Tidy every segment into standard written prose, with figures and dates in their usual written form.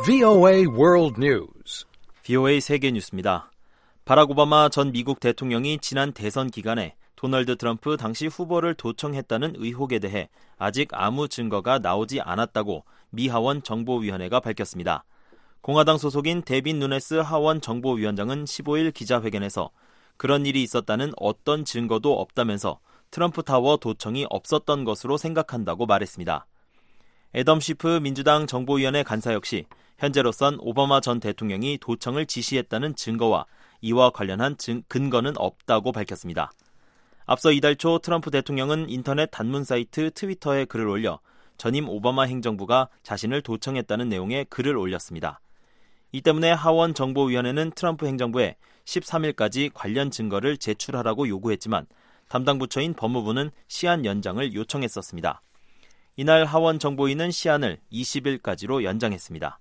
VOA World News. VOA 세계 뉴스입니다. 바락 오바마 전 미국 대통령이 지난 대선 기간에 도널드 트럼프 당시 후보를 도청했다는 의혹에 대해 아직 아무 증거가 나오지 않았다고 미 하원 정보위원회가 밝혔습니다. 공화당 소속인 데빈 누네스 하원 정보위원장은 15일 기자회견에서 그런 일이 있었다는 어떤 증거도 없다면서 트럼프 타워 도청이 없었던 것으로 생각한다고 말했습니다. 애덤 쉬프 민주당 정보위원회 간사 역시 현재로선 오바마 전 대통령이 도청을 지시했다는 증거와 이와 관련한 근거는 없다고 밝혔습니다. 앞서 이달 초 트럼프 대통령은 인터넷 단문 사이트 트위터에 글을 올려 전임 오바마 행정부가 자신을 도청했다는 내용의 글을 올렸습니다. 이 때문에 하원 정보위원회는 트럼프 행정부에 13일까지 관련 증거를 제출하라고 요구했지만 담당 부처인 법무부는 시한 연장을 요청했었습니다. 이날 하원 정보위는 시한을 20일까지로 연장했습니다.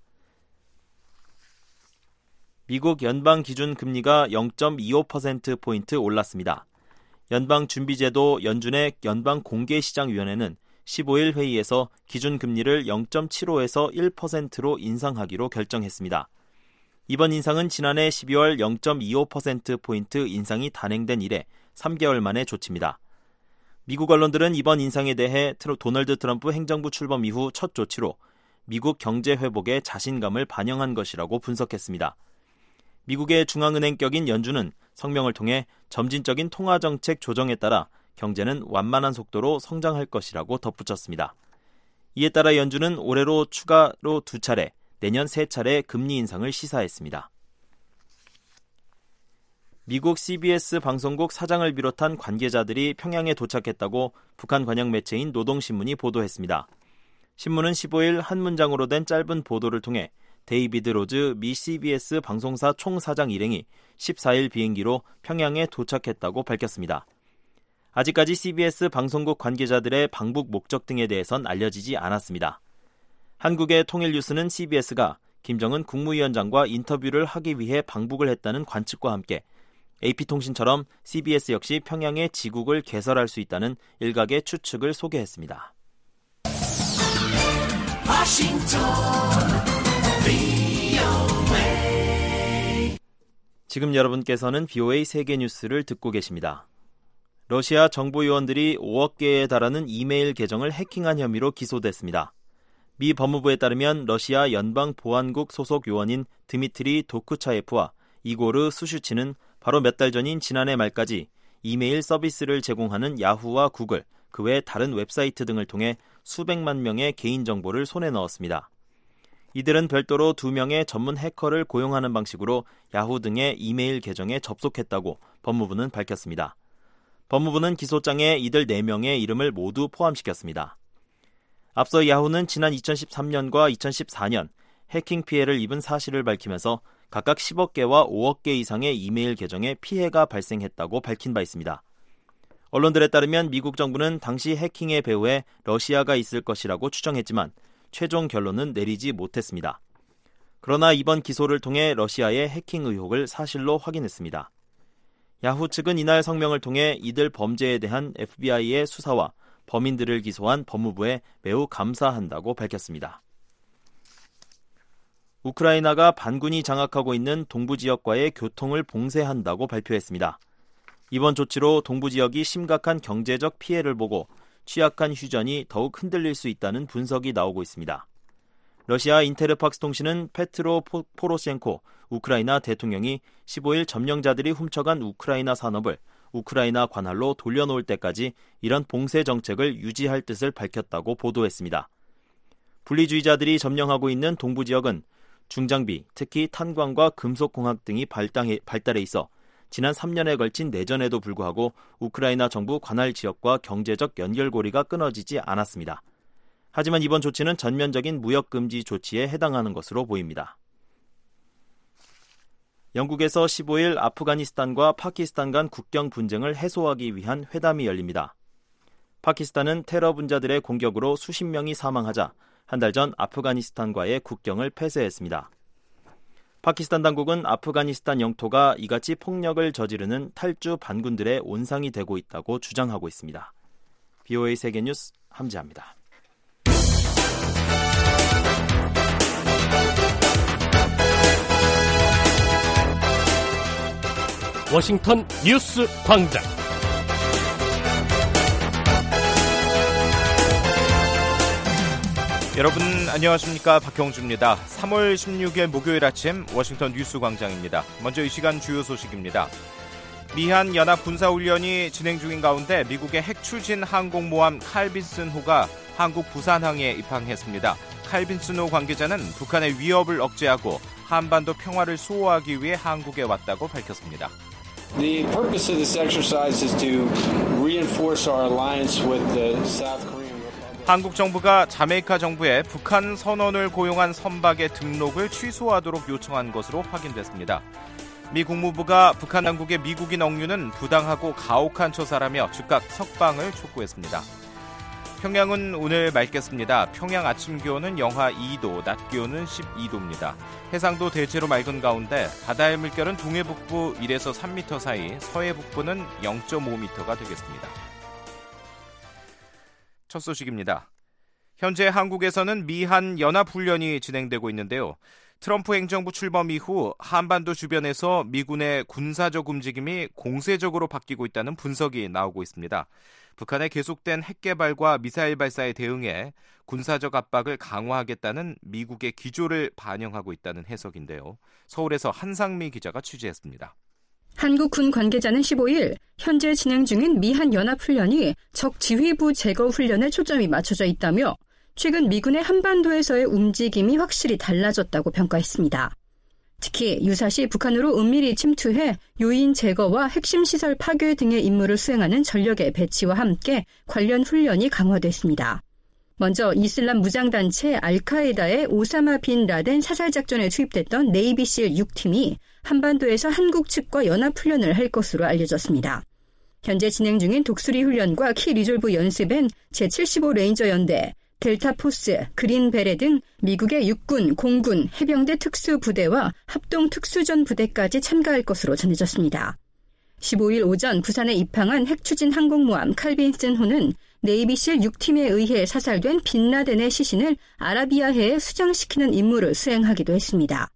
미국 연방 기준 금리가 0.25%포인트 올랐습니다. 연방준비제도 연준의 연방공개시장위원회는 15일 회의에서 기준금리를 0.75에서 1%로 인상하기로 결정했습니다. 이번 인상은 지난해 12월 0.25%포인트 인상이 단행된 이래 3개월 만의 조치입니다. 미국 언론들은 이번 인상에 대해 도널드 트럼프 행정부 출범 이후 첫 조치로 미국 경제 회복에 자신감을 반영한 것이라고 분석했습니다. 미국의 중앙은행격인 연준은 성명을 통해 점진적인 통화정책 조정에 따라 경제는 완만한 속도로 성장할 것이라고 덧붙였습니다. 이에 따라 연준은 올해로 추가로 2차례, 내년 3차례 금리 인상을 시사했습니다. 미국 CBS 방송국 사장을 비롯한 관계자들이 평양에 도착했다고 북한 관영 매체인 노동신문이 보도했습니다. 신문은 15일 한 문장으로 된 짧은 보도를 통해 데이비드 로즈 미 CBS 방송사 총사장 일행이 14일 비행기로 평양에 도착했다고 밝혔습니다. 아직까지 CBS 방송국 관계자들의 방북 목적 등에 대해선 알려지지 않았습니다. 한국의 통일뉴스는 CBS가 김정은 국무위원장과 인터뷰를 하기 위해 방북을 했다는 관측과 함께 AP통신처럼 CBS 역시 평양에 지국을 개설할 수 있다는 일각의 추측을 소개했습니다. 지금 여러분께서는 VOA 세계뉴스를 듣고 계십니다. 러시아 정보요원들이 5억 개에 달하는 이메일 계정을 해킹한 혐의로 기소됐습니다. 미 법무부에 따르면 러시아 연방보안국 소속 요원인 드미트리 도크차예프와 이고르 수슈치는 바로 몇 달 전인 지난해 말까지 이메일 서비스를 제공하는 야후와 구글, 그 외 다른 웹사이트 등을 통해 수백만 명의 개인정보를 손에 넣었습니다. 이들은 별도로 2명의 전문 해커를 고용하는 방식으로 야후 등의 이메일 계정에 접속했다고 법무부는 밝혔습니다. 법무부는 기소장에 이들 4명의 이름을 모두 포함시켰습니다. 앞서 야후는 지난 2013년과 2014년 해킹 피해를 입은 사실을 밝히면서 각각 10억 개와 5억 개 이상의 이메일 계정에 피해가 발생했다고 밝힌 바 있습니다. 언론들에 따르면 미국 정부는 당시 해킹의 배후에 러시아가 있을 것이라고 추정했지만 최종 결론은 내리지 못했습니다. 그러나 이번 기소를 통해 러시아의 해킹 의혹을 사실로 확인했습니다. 야후 측은 이날 성명을 통해 이들 범죄에 대한 FBI의 수사와 범인들을 기소한 법무부에 매우 감사한다고 밝혔습니다. 우크라이나가 반군이 장악하고 있는 동부 지역과의 교통을 봉쇄한다고 발표했습니다. 이번 조치로 동부 지역이 심각한 경제적 피해를 보고 취약한 휴전이 더욱 흔들릴 수 있다는 분석이 나오고 있습니다. 러시아 인테르팍스 통신은 페트로 포로셴코 우크라이나 대통령이 15일 점령자들이 훔쳐간 우크라이나 산업을 우크라이나 관할로 돌려놓을 때까지 이런 봉쇄 정책을 유지할 뜻을 밝혔다고 보도했습니다. 분리주의자들이 점령하고 있는 동부 지역은 중장비, 특히 탄광과 금속공학 등이 발달해 있어 지난 3년에 걸친 내전에도 불구하고 우크라이나 정부 관할 지역과 경제적 연결고리가 끊어지지 않았습니다. 하지만 이번 조치는 전면적인 무역금지 조치에 해당하는 것으로 보입니다. 영국에서 15일 아프가니스탄과 파키스탄 간 국경 분쟁을 해소하기 위한 회담이 열립니다. 파키스탄은 테러 분자들의 공격으로 수십 명이 사망하자 한 달 전 아프가니스탄과의 국경을 폐쇄했습니다. 파키스탄 당국은 아프가니스탄 영토가 이같이 폭력을 저지르는 탈주 반군들의 온상이 되고 있다고 주장하고 있습니다. VOA 세계뉴스 함지아입니다. 워싱턴 뉴스 광장. 여러분 안녕하십니까, 박형주입니다. 3월 16일 목요일 아침 워싱턴 뉴스 광장입니다. 먼저 이 시간 주요 소식입니다. 미한 연합 군사훈련이 진행 중인 가운데 미국의 핵 추진 항공모함 칼빈슨호가 한국 부산항에 입항했습니다. 칼빈슨호 관계자는 북한의 위협을 억제하고 한반도 평화를 수호하기 위해 한국에 왔다고 밝혔습니다. The purpose of this exercise is to reinforce our alliance with the South Korean Republic. 한국 정부가 자메이카 정부에 북한 선원을 고용한 선박의 등록을 취소하도록 요청한 것으로 확인됐습니다. 미 국무부가 북한 당국의 미국인 억류는 부당하고 가혹한 처사라며 즉각 석방을 촉구했습니다. 평양은 오늘 맑겠습니다. 평양 아침 기온은 영하 2도, 낮 기온은 12도입니다. 해상도 대체로 맑은 가운데 바다의 물결은 동해 북부 1에서 3m 사이, 서해 북부는 0.5m가 되겠습니다. 첫 소식입니다. 현재 한국에서는 미한 연합훈련이 진행되고 있는데요. 트럼프 행정부 출범 이후 한반도 주변에서 미군의 군사적 움직임이 공세적으로 바뀌고 있다는 분석이 나오고 있습니다. 북한의 계속된 핵 개발과 미사일 발사에 대응해 군사적 압박을 강화하겠다는 미국의 기조를 반영하고 있다는 해석인데요. 서울에서 한상미 기자가 취재했습니다. 한국 군 관계자는 15일 현재 진행 중인 미한 연합훈련이 적 지휘부 제거 훈련에 초점이 맞춰져 있다며 최근 미군의 한반도에서의 움직임이 확실히 달라졌다고 평가했습니다. 특히 유사시 북한으로 은밀히 침투해 요인 제거와 핵심 시설 파괴 등의 임무를 수행하는 전력의 배치와 함께 관련 훈련이 강화됐습니다. 먼저 이슬람 무장단체 알카에다의 오사마 빈 라덴 사살작전에 투입됐던 네이비실 6팀이 한반도에서 한국 측과 연합훈련을 할 것으로 알려졌습니다. 현재 진행 중인 독수리 훈련과 키 리졸브 연습엔 제75 레인저 연대, 델타포스, 그린베레 등 미국의 육군, 공군, 해병대 특수부대와 합동특수전 부대까지 참가할 것으로 전해졌습니다. 15일 오전 부산에 입항한 핵추진 항공모함 칼빈슨호는 네이비실 6팀에 의해 사살된 빈라덴의 시신을 아라비아해에 수장시키는 임무를 수행하기도 했습니다.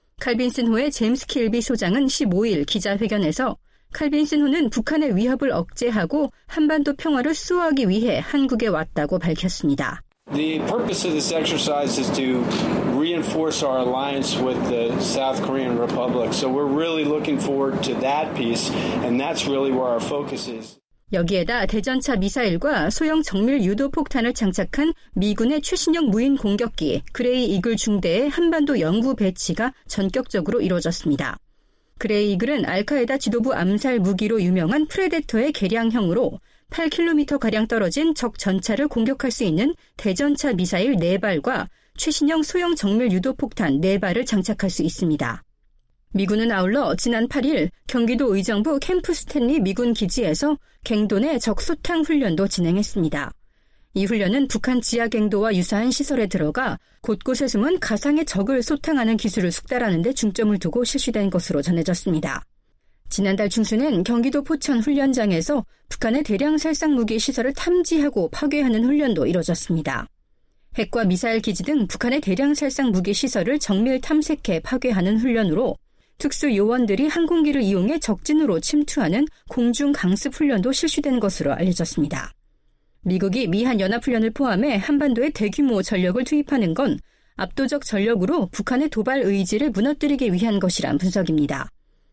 칼빈슨호의 제임스 킬비 소장은 15일 기자회견에서 칼빈슨호는 북한의 위협을 억제하고 한반도 평화를 수호하기 위해 한국에 왔다고 밝혔습니다. The purpose of this exercise is to reinforce our alliance with the South Korean Republic. So we're really looking forward to that piece, and that's really where our focus is. 여기에다 대전차 미사일과 소형 정밀 유도 폭탄을 장착한 미군의 최신형 무인 공격기 그레이 이글 중대의 한반도 연구 배치가 전격적으로 이루어졌습니다. 그레이 이글은 알카에다 지도부 암살 무기로 유명한 프레데터의 개량형으로 8km가량 떨어진 적 전차를 공격할 수 있는 대전차 미사일 4발과 최신형 소형 정밀 유도폭탄 4발을 장착할 수 있습니다. 미군은 아울러 지난 8일 경기도 의정부 캠프 스탠리 미군 기지에서 갱도내 적 소탕 훈련도 진행했습니다. 이 훈련은 북한 지하 갱도와 유사한 시설에 들어가 곳곳에 숨은 가상의 적을 소탕하는 기술을 숙달하는 데 중점을 두고 실시된 것으로 전해졌습니다. 지난달 중순엔 경기도 포천 훈련장에서 북한의 대량 살상 무기 시설을 탐지하고 파괴하는 훈련도 이뤄졌습니다. 핵과 미사일 기지 등 북한의 대량 살상 무기 시설을 정밀 탐색해 파괴하는 훈련으로 특수 요원들이 항공기를 이용해 적진으로 침투하는 공중 강습 훈련도 실시된 것으로 알려졌습니다. 미국이 미한 연합훈련을 포함해 한반도에 대규모 전력을 투입하는 건 압도적 전력으로 북한의 도발 의지를 무너뜨리기 위한 것이란 분석입니다.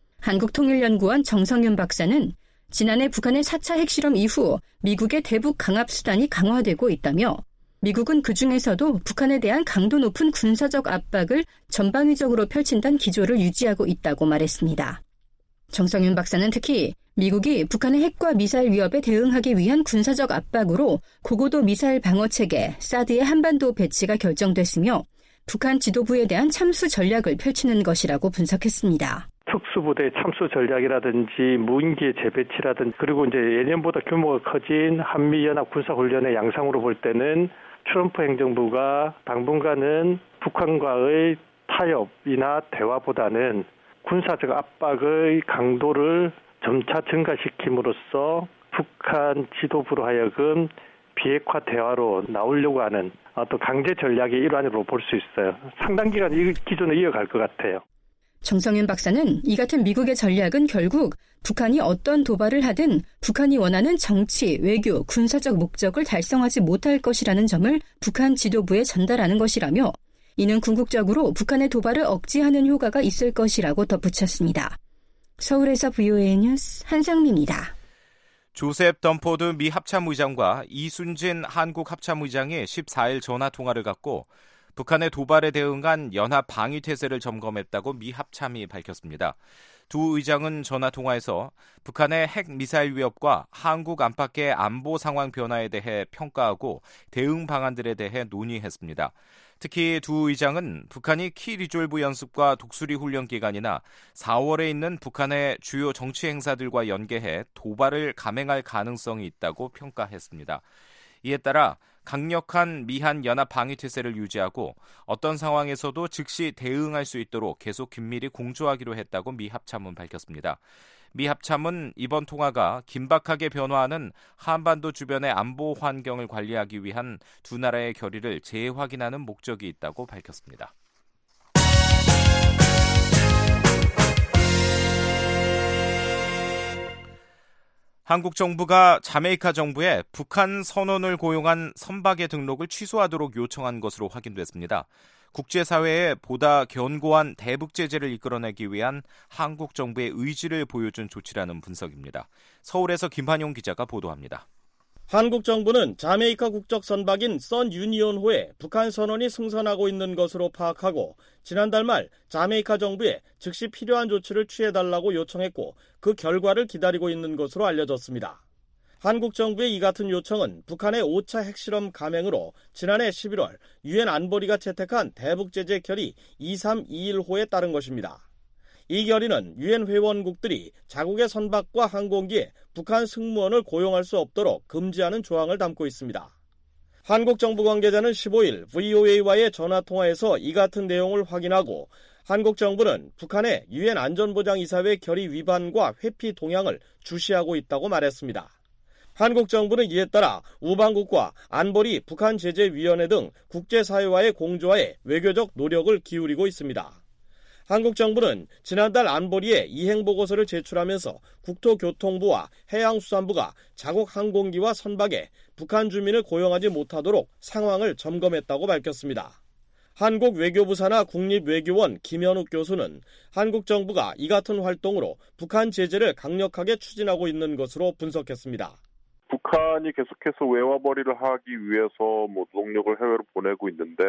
한국통일연구원 정성윤 박사는 지난해 북한의 4차 핵실험 이후 미국의 대북 강압 수단이 강화되고 있다며 미국은 그중에서도 북한에 대한 강도 높은 군사적 압박을 전방위적으로 펼친다는 기조를 유지하고 있다고 말했습니다. 정성윤 박사는 특히 미국이 북한의 핵과 미사일 위협에 대응하기 위한 군사적 압박으로 고고도 미사일 방어체계 사드의 한반도 배치가 결정됐으며 북한 지도부에 대한 참수 전략을 펼치는 것이라고 분석했습니다. 특수부대 참수 전략이라든지 무인기의 재배치라든지 그리고 이제 예년보다 규모가 커진 한미연합 군사훈련의 양상으로 볼 때는 트럼프 행정부가 당분간은 북한과의 타협이나 대화보다는 군사적 압박의 강도를 점차 증가시킴으로써 북한 지도부로 하여금 비핵화 대화로 나오려고 하는 어떤 강제 전략의 일환으로 볼 수 있어요. 상당 기간 이 기존을 이어갈 것 같아요. 정성윤 박사는 이 같은 미국의 전략은 결국 북한이 어떤 도발을 하든 북한이 원하는 정치, 외교, 군사적 목적을 달성하지 못할 것이라는 점을 북한 지도부에 전달하는 것이라며 이는 궁극적으로 북한의 도발을 억제하는 효과가 있을 것이라고 덧붙였습니다. 서울에서 VOA 뉴스 한상미입니다. 조셉 덤포드 미 합참의장과 이순진 한국 합참의장이 14일 전화통화를 갖고 북한의 도발에 대응한 연합 방위태세를 점검했다고 미 합참이 밝혔습니다. 두 의장은 전화통화에서 북한의 핵미사일 위협과 한국 안팎의 안보 상황 변화에 대해 평가하고 대응 방안들에 대해 논의했습니다. 특히 두 의장은 북한이 키 리졸브 연습과 독수리 훈련 기간이나 4월에 있는 북한의 주요 정치 행사들과 연계해 도발을 감행할 가능성이 있다고 평가했습니다. 이에 따라 강력한 미한 연합 방위태세를 유지하고 어떤 상황에서도 즉시 대응할 수 있도록 계속 긴밀히 공조하기로 했다고 미 합참은 밝혔습니다. 미 합참은 이번 통화가 긴박하게 변화하는 한반도 주변의 안보 환경을 관리하기 위한 두 나라의 결의를 재확인하는 목적이 있다고 밝혔습니다. 한국 정부가 자메이카 정부에 북한 선원을 고용한 선박의 등록을 취소하도록 요청한 것으로 확인됐습니다. 국제사회에 보다 견고한 대북 제재를 이끌어내기 위한 한국 정부의 의지를 보여준 조치라는 분석입니다. 서울에서 김한용 기자가 보도합니다. 한국 정부는 자메이카 국적 선박인 선 유니온호에 북한 선원이 승선하고 있는 것으로 파악하고 지난달 말 자메이카 정부에 즉시 필요한 조치를 취해달라고 요청했고 그 결과를 기다리고 있는 것으로 알려졌습니다. 한국 정부의 이 같은 요청은 북한의 5차 핵실험 감행으로 지난해 11월 유엔 안보리가 채택한 대북 제재 결의 2321호에 따른 것입니다. 이 결의는 유엔 회원국들이 자국의 선박과 항공기에 북한 승무원을 고용할 수 없도록 금지하는 조항을 담고 있습니다. 한국 정부 관계자는 15일 VOA와의 전화통화에서 이 같은 내용을 확인하고 한국 정부는 북한의 유엔 안전보장이사회 결의 위반과 회피 동향을 주시하고 있다고 말했습니다. 한국 정부는 이에 따라 우방국과 안보리 북한제재위원회 등 국제사회와의 공조하에 외교적 노력을 기울이고 있습니다. 한국 정부는 지난달 안보리에 이행보고서를 제출하면서 국토교통부와 해양수산부가 자국 항공기와 선박에 북한 주민을 고용하지 못하도록 상황을 점검했다고 밝혔습니다. 한국 외교부 산하 국립외교원 김현욱 교수는 한국 정부가 이 같은 활동으로 북한 제재를 강력하게 추진하고 있는 것으로 분석했습니다. 북한이 계속해서 외화벌이를 하기 위해서 노동력을 해외로 보내고 있는데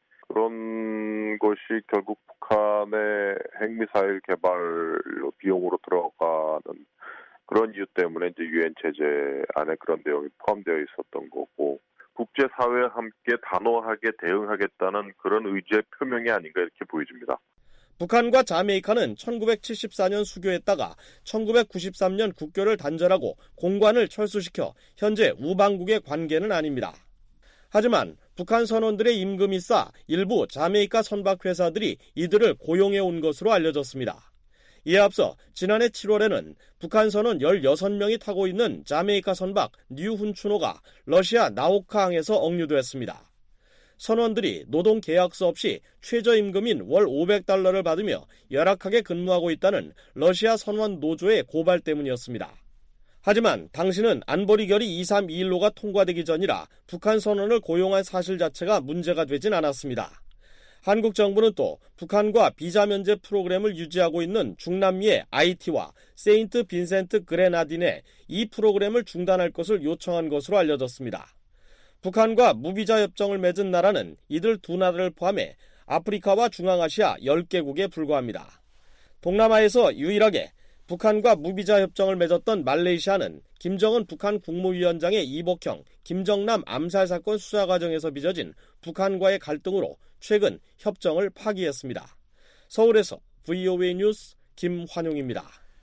그런 것이 결국 북한의 핵미사일 개발 비용으로 들어가는 그런 이유 때문에 이제 유엔 제재 안에 그런 내용이 포함되어 있었던 거고 국제사회와 함께 단호하게 대응하겠다는 그런 의지의 표명이 아닌가 이렇게 보여집니다. 북한과 자메이카는 1974년 수교했다가 1993년 국교를 단절하고 공관을 철수시켜 현재 우방국의 관계는 아닙니다. 하지만 북한 선원들의 임금이 싸 일부 자메이카 선박회사들이 이들을 고용해 온 것으로 알려졌습니다. 이에 앞서 지난해 7월에는 북한 선원 16명이 타고 있는 자메이카 선박 뉴훈추노가 러시아 나우카항에서 억류됐습니다. 선원들이 노동계약서 없이 최저임금인 월 $500를 받으며 열악하게 근무하고 있다는 러시아 선원 노조의 고발 때문이었습니다. 하지만 당시는 안보리 결의 2321호가 통과되기 전이라 북한 선원을 고용한 사실 자체가 문제가 되진 않았습니다. 한국 정부는 또 북한과 비자 면제 프로그램을 유지하고 있는 중남미의 IT와 세인트 빈센트 그레나딘에 이 프로그램을 중단할 것을 요청한 것으로 알려졌습니다. 북한과 무비자 협정을 맺은 나라는 이들 두 나라를 포함해 아프리카와 중앙아시아 10개국에 불과합니다. 동남아에서 유일하게 북한과 무비자 협정을 맺었던 말레이시아는 김정은 북한 국무위원장의 이복형 김정남 암살 사건 수사 과정에서 빚어진 북한과의 갈등으로 최근 협정을 파기했습니다. 서울에서 VOA 뉴스 김환용입니다.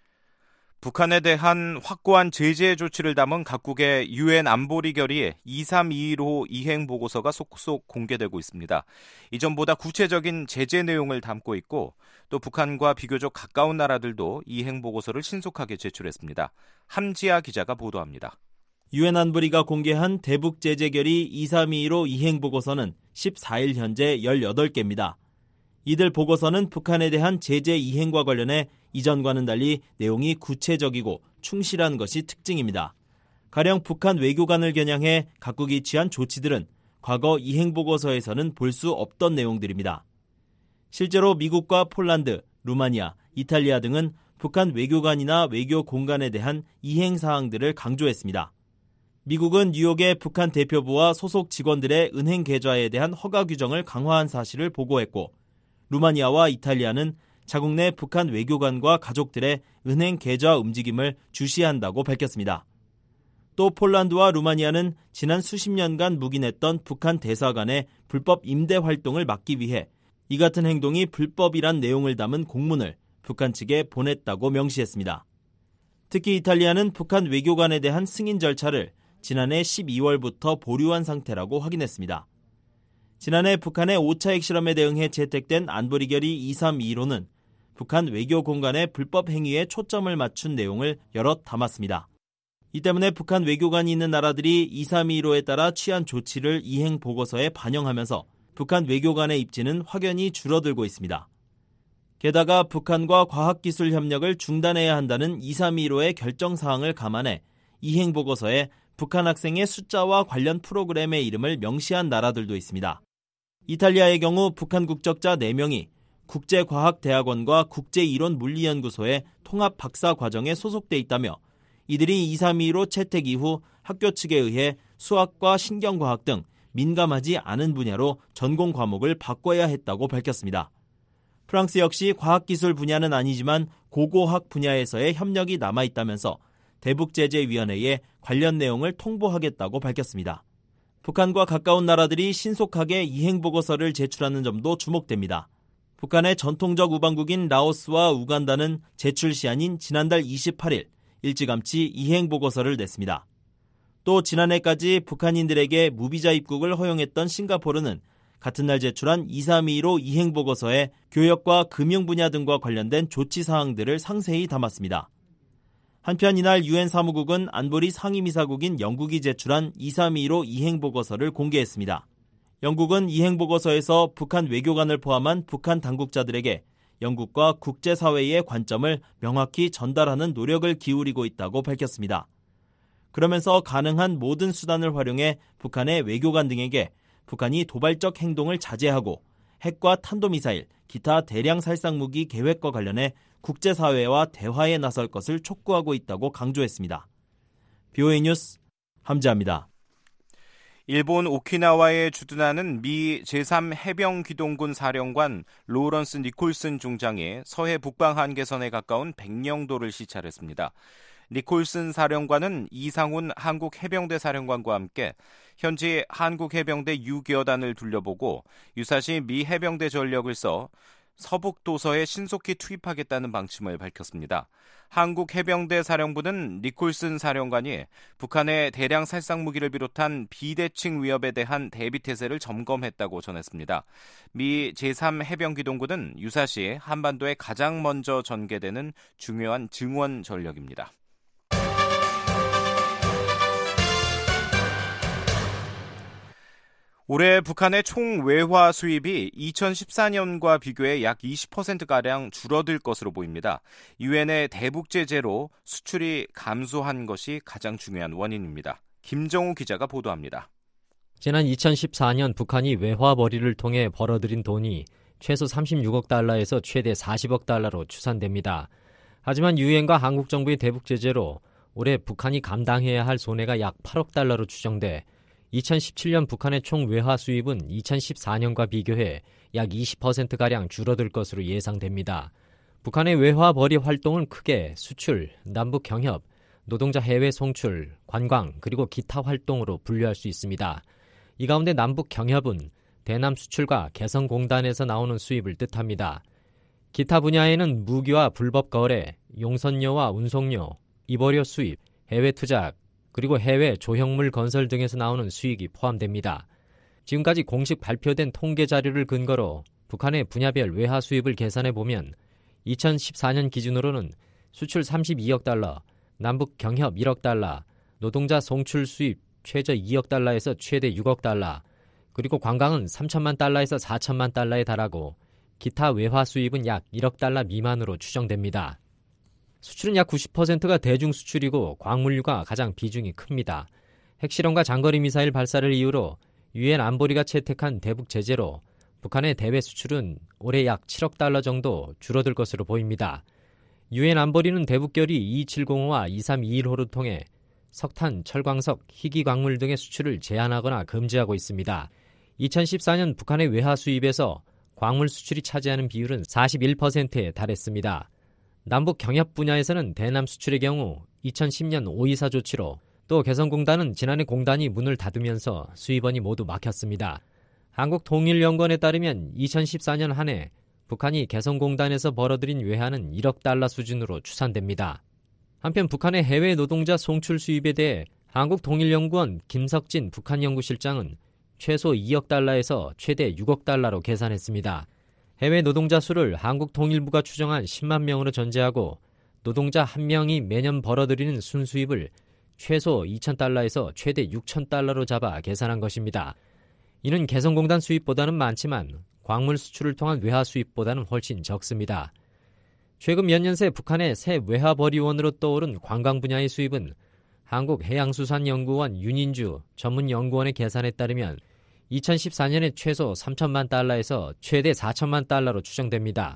북한에 대한 확고한 제재 조치를 담은 각국의 유엔 안보리 결의 2321호 이행 보고서가 속속 공개되고 있습니다. 이전보다 구체적인 제재 내용을 담고 있고 또 북한과 비교적 가까운 나라들도 이행 보고서를 신속하게 제출했습니다. 함지아 기자가 보도합니다. 유엔 안보리가 공개한 대북 제재 결의 2321호 이행 보고서는 14일 현재 18개입니다. 이들 보고서는 북한에 대한 제재 이행과 관련해 이전과는 달리 내용이 구체적이고 충실한 것이 특징입니다. 가령 북한 외교관을 겨냥해 각국이 취한 조치들은 과거 이행보고서에서는 볼 수 없던 내용들입니다. 실제로 미국과 폴란드, 루마니아, 이탈리아 등은 북한 외교관이나 외교 공간에 대한 이행사항들을 강조했습니다. 미국은 뉴욕의 북한 대표부와 소속 직원들의 은행 계좌에 대한 허가 규정을 강화한 사실을 보고했고, 루마니아와 이탈리아는 자국 내 북한 외교관과 가족들의 은행 계좌 움직임을 주시한다고 밝혔습니다. 또 폴란드와 루마니아는 지난 수십 년간 묵인했던 북한 대사관의 불법 임대 활동을 막기 위해 이 같은 행동이 불법이란 내용을 담은 공문을 북한 측에 보냈다고 명시했습니다. 특히 이탈리아는 북한 외교관에 대한 승인 절차를 지난해 12월부터 보류한 상태라고 확인했습니다. 지난해 북한의 5차 핵실험에 대응해 채택된 안보리 결의 2325는 북한 외교 공간의 불법 행위에 초점을 맞춘 내용을 여럿 담았습니다. 이 때문에 북한 외교관이 있는 나라들이 2325에 따라 취한 조치를 이행 보고서에 반영하면서 북한 외교관의 입지는 확연히 줄어들고 있습니다. 게다가 북한과 과학기술 협력을 중단해야 한다는 2325의 결정사항을 감안해 이행 보고서에 북한 학생의 숫자와 관련 프로그램의 이름을 명시한 나라들도 있습니다. 이탈리아의 경우 북한 국적자 4명이 국제과학대학원과 국제이론물리연구소의 통합 박사 과정에 소속돼 있다며 이들이 2325 채택 이후 학교 측에 의해 수학과 신경과학 등 민감하지 않은 분야로 전공 과목을 바꿔야 했다고 밝혔습니다. 프랑스 역시 과학기술 분야는 아니지만 고고학 분야에서의 협력이 남아있다면서 대북제재위원회에 관련 내용을 통보하겠다고 밝혔습니다. 북한과 가까운 나라들이 신속하게 이행보고서를 제출하는 점도 주목됩니다. 북한의 전통적 우방국인 라오스와 우간다는 제출 시한인 지난달 28일 일찌감치 이행보고서를 냈습니다. 또 지난해까지 북한인들에게 무비자 입국을 허용했던 싱가포르는 같은 날 제출한 2325 이행보고서에 교역과 금융 분야 등과 관련된 조치사항들을 상세히 담았습니다. 한편 이날 유엔 사무국은 안보리 상임이사국인 영국이 제출한 2325 이행보고서를 공개했습니다. 영국은 이행보고서에서 북한 외교관을 포함한 북한 당국자들에게 영국과 국제사회의 관점을 명확히 전달하는 노력을 기울이고 있다고 밝혔습니다. 그러면서 가능한 모든 수단을 활용해 북한의 외교관 등에게 북한이 도발적 행동을 자제하고 핵과 탄도미사일, 기타 대량 살상무기 계획과 관련해 국제사회와 대화에 나설 것을 촉구하고 있다고 강조했습니다. BOA 뉴스 함재합니다. 일본 오키나와에 주둔하는 미 제3해병기동군 사령관 로런스 니콜슨 중장이 서해 북방 한계선에 가까운 백령도를 시찰했습니다. 니콜슨 사령관은 이상훈 한국해병대 사령관과 함께 현지 한국해병대 6여 단을 둘러보고 유사시 미 해병대 전력을 써 서북도서에 신속히 투입하겠다는 방침을 밝혔습니다. 한국해병대 사령부는 니콜슨 사령관이 북한의 대량 살상무기를 비롯한 비대칭 위협에 대한 대비태세를 점검했다고 전했습니다. 미 제3해병기동군은 유사시 한반도에 가장 먼저 전개되는 중요한 증원 전력입니다. 올해 북한의 총 외화 수입이 2014년과 비교해 약 20%가량 줄어들 것으로 보입니다. 유엔의 대북 제재로 수출이 감소한 것이 가장 중요한 원인입니다. 김정우 기자가 보도합니다. 지난 2014년 북한이 외화 벌이를 통해 벌어들인 돈이 최소 36억 달러에서 최대 40억 달러로 추산됩니다. 하지만 유엔과 한국 정부의 대북 제재로 올해 북한이 감당해야 할 손해가 약 8억 달러로 추정돼 2017년 북한의 총 외화 수입은 2014년과 비교해 약 20%가량 줄어들 것으로 예상됩니다. 북한의 외화 벌이 활동은 크게 수출, 남북 경협, 노동자 해외 송출, 관광, 그리고 기타 활동으로 분류할 수 있습니다. 이 가운데 남북 경협은 대남 수출과 개성공단에서 나오는 수입을 뜻합니다. 기타 분야에는 무기와 불법 거래, 용선료와 운송료, 입어료 수입, 해외 투자, 그리고 해외 조형물 건설 등에서 나오는 수익이 포함됩니다. 지금까지 공식 발표된 통계 자료를 근거로 북한의 분야별 외화 수입을 계산해보면 2014년 기준으로는 수출 32억 달러, 남북 경협 1억 달러, 노동자 송출 수입 최저 2억 달러에서 최대 6억 달러, 그리고 관광은 3천만 달러에서 4천만 달러에 달하고 기타 외화 수입은 약 1억 달러 미만으로 추정됩니다. 수출은 약 90%가 대중 수출이고 광물류가 가장 비중이 큽니다. 핵실험과 장거리 미사일 발사를 이유로 유엔 안보리가 채택한 대북 제재로 북한의 대외 수출은 올해 약 7억 달러 정도 줄어들 것으로 보입니다. 유엔 안보리는 대북결의 2705와 2321호를 통해 석탄, 철광석, 희귀 광물 등의 수출을 제한하거나 금지하고 있습니다. 2014년 북한의 외화 수입에서 광물 수출이 차지하는 비율은 41%에 달했습니다. 남북 경협 분야에서는 대남 수출의 경우 2010년 524 조치로 또 개성공단은 지난해 공단이 문을 닫으면서 수입원이 모두 막혔습니다. 한국통일연구원에 따르면 2014년 한 해 북한이 개성공단에서 벌어들인 외화는 1억 달러 수준으로 추산됩니다. 한편 북한의 해외 노동자 송출 수입에 대해 한국통일연구원 김석진 북한연구실장은 최소 2억 달러에서 최대 6억 달러로 계산했습니다. 해외 노동자 수를 한국통일부가 추정한 10만 명으로 전제하고 노동자 한 명이 매년 벌어들이는 순수입을 최소 2,000달러에서 최대 6,000달러로 잡아 계산한 것입니다. 이는 개성공단 수입보다는 많지만 광물 수출을 통한 외화 수입보다는 훨씬 적습니다. 최근 몇 년 새 북한의 새 외화벌이원으로 떠오른 관광 분야의 수입은 한국해양수산연구원 윤인주 전문연구원의 계산에 따르면 2014년에 최소 3천만 달러에서 최대 4천만 달러로 추정됩니다.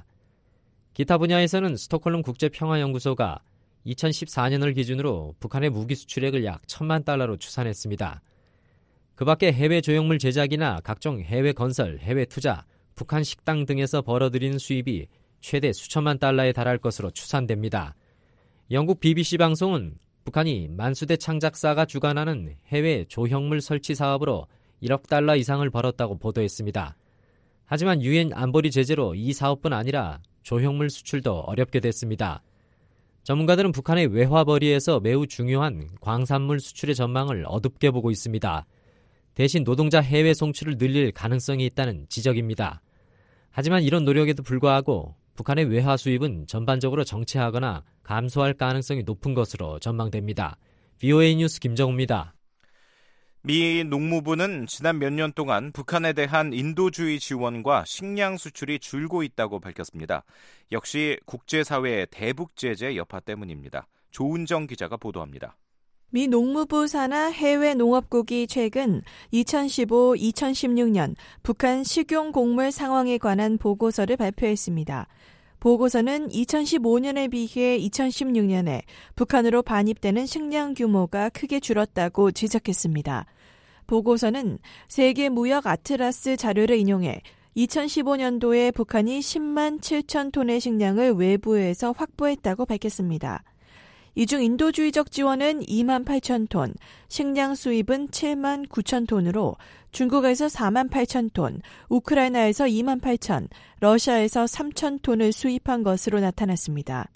기타 분야에서는 스톡홀름 국제평화연구소가 2014년을 기준으로 북한의 무기 수출액을 약 1천만 달러로 추산했습니다. 그 밖에 해외 조형물 제작이나 각종 해외 건설, 해외 투자, 북한 식당 등에서 벌어들이는 수입이 최대 수천만 달러에 달할 것으로 추산됩니다. 영국 BBC 방송은 북한이 만수대 창작사가 주관하는 해외 조형물 설치 사업으로 1억 달러 이상을 벌었다고 보도했습니다. 하지만 유엔 안보리 제재로 이 사업뿐 아니라 조형물 수출도 어렵게 됐습니다. 전문가들은 북한의 외화벌이에서 매우 중요한 광산물 수출의 전망을 어둡게 보고 있습니다. 대신 노동자 해외 송출을 늘릴 가능성이 있다는 지적입니다. 하지만 이런 노력에도 불구하고 북한의 외화 수입은 전반적으로 정체하거나 감소할 가능성이 높은 것으로 전망됩니다. VOA 뉴스 김정우입니다. 미 농무부는 지난 몇 년 동안 북한에 대한 인도주의 지원과 식량 수출이 줄고 있다고 밝혔습니다. 역시 국제사회의 대북 제재 여파 때문입니다. 조은정 기자가 보도합니다. 미 농무부 산하 해외 농업국이 최근 2015-2016년 북한 식용곡물 상황에 관한 보고서를 발표했습니다. 보고서는 2015년에 비해 2016년에 북한으로 반입되는 식량 규모가 크게 줄었다고 지적했습니다. 보고서는 세계무역 아틀라스 자료를 인용해 2015년도에 북한이 10만 7천 톤의 식량을 외부에서 확보했다고 밝혔습니다. 이 중 인도주의적 지원은 2만 8천 톤, 식량 수입은 7만 9천 톤으로 중국에서 4만 8천 톤, 우크라이나에서 2만 8천, 러시아에서 3천 톤을 수입한 것으로 나타났습니다.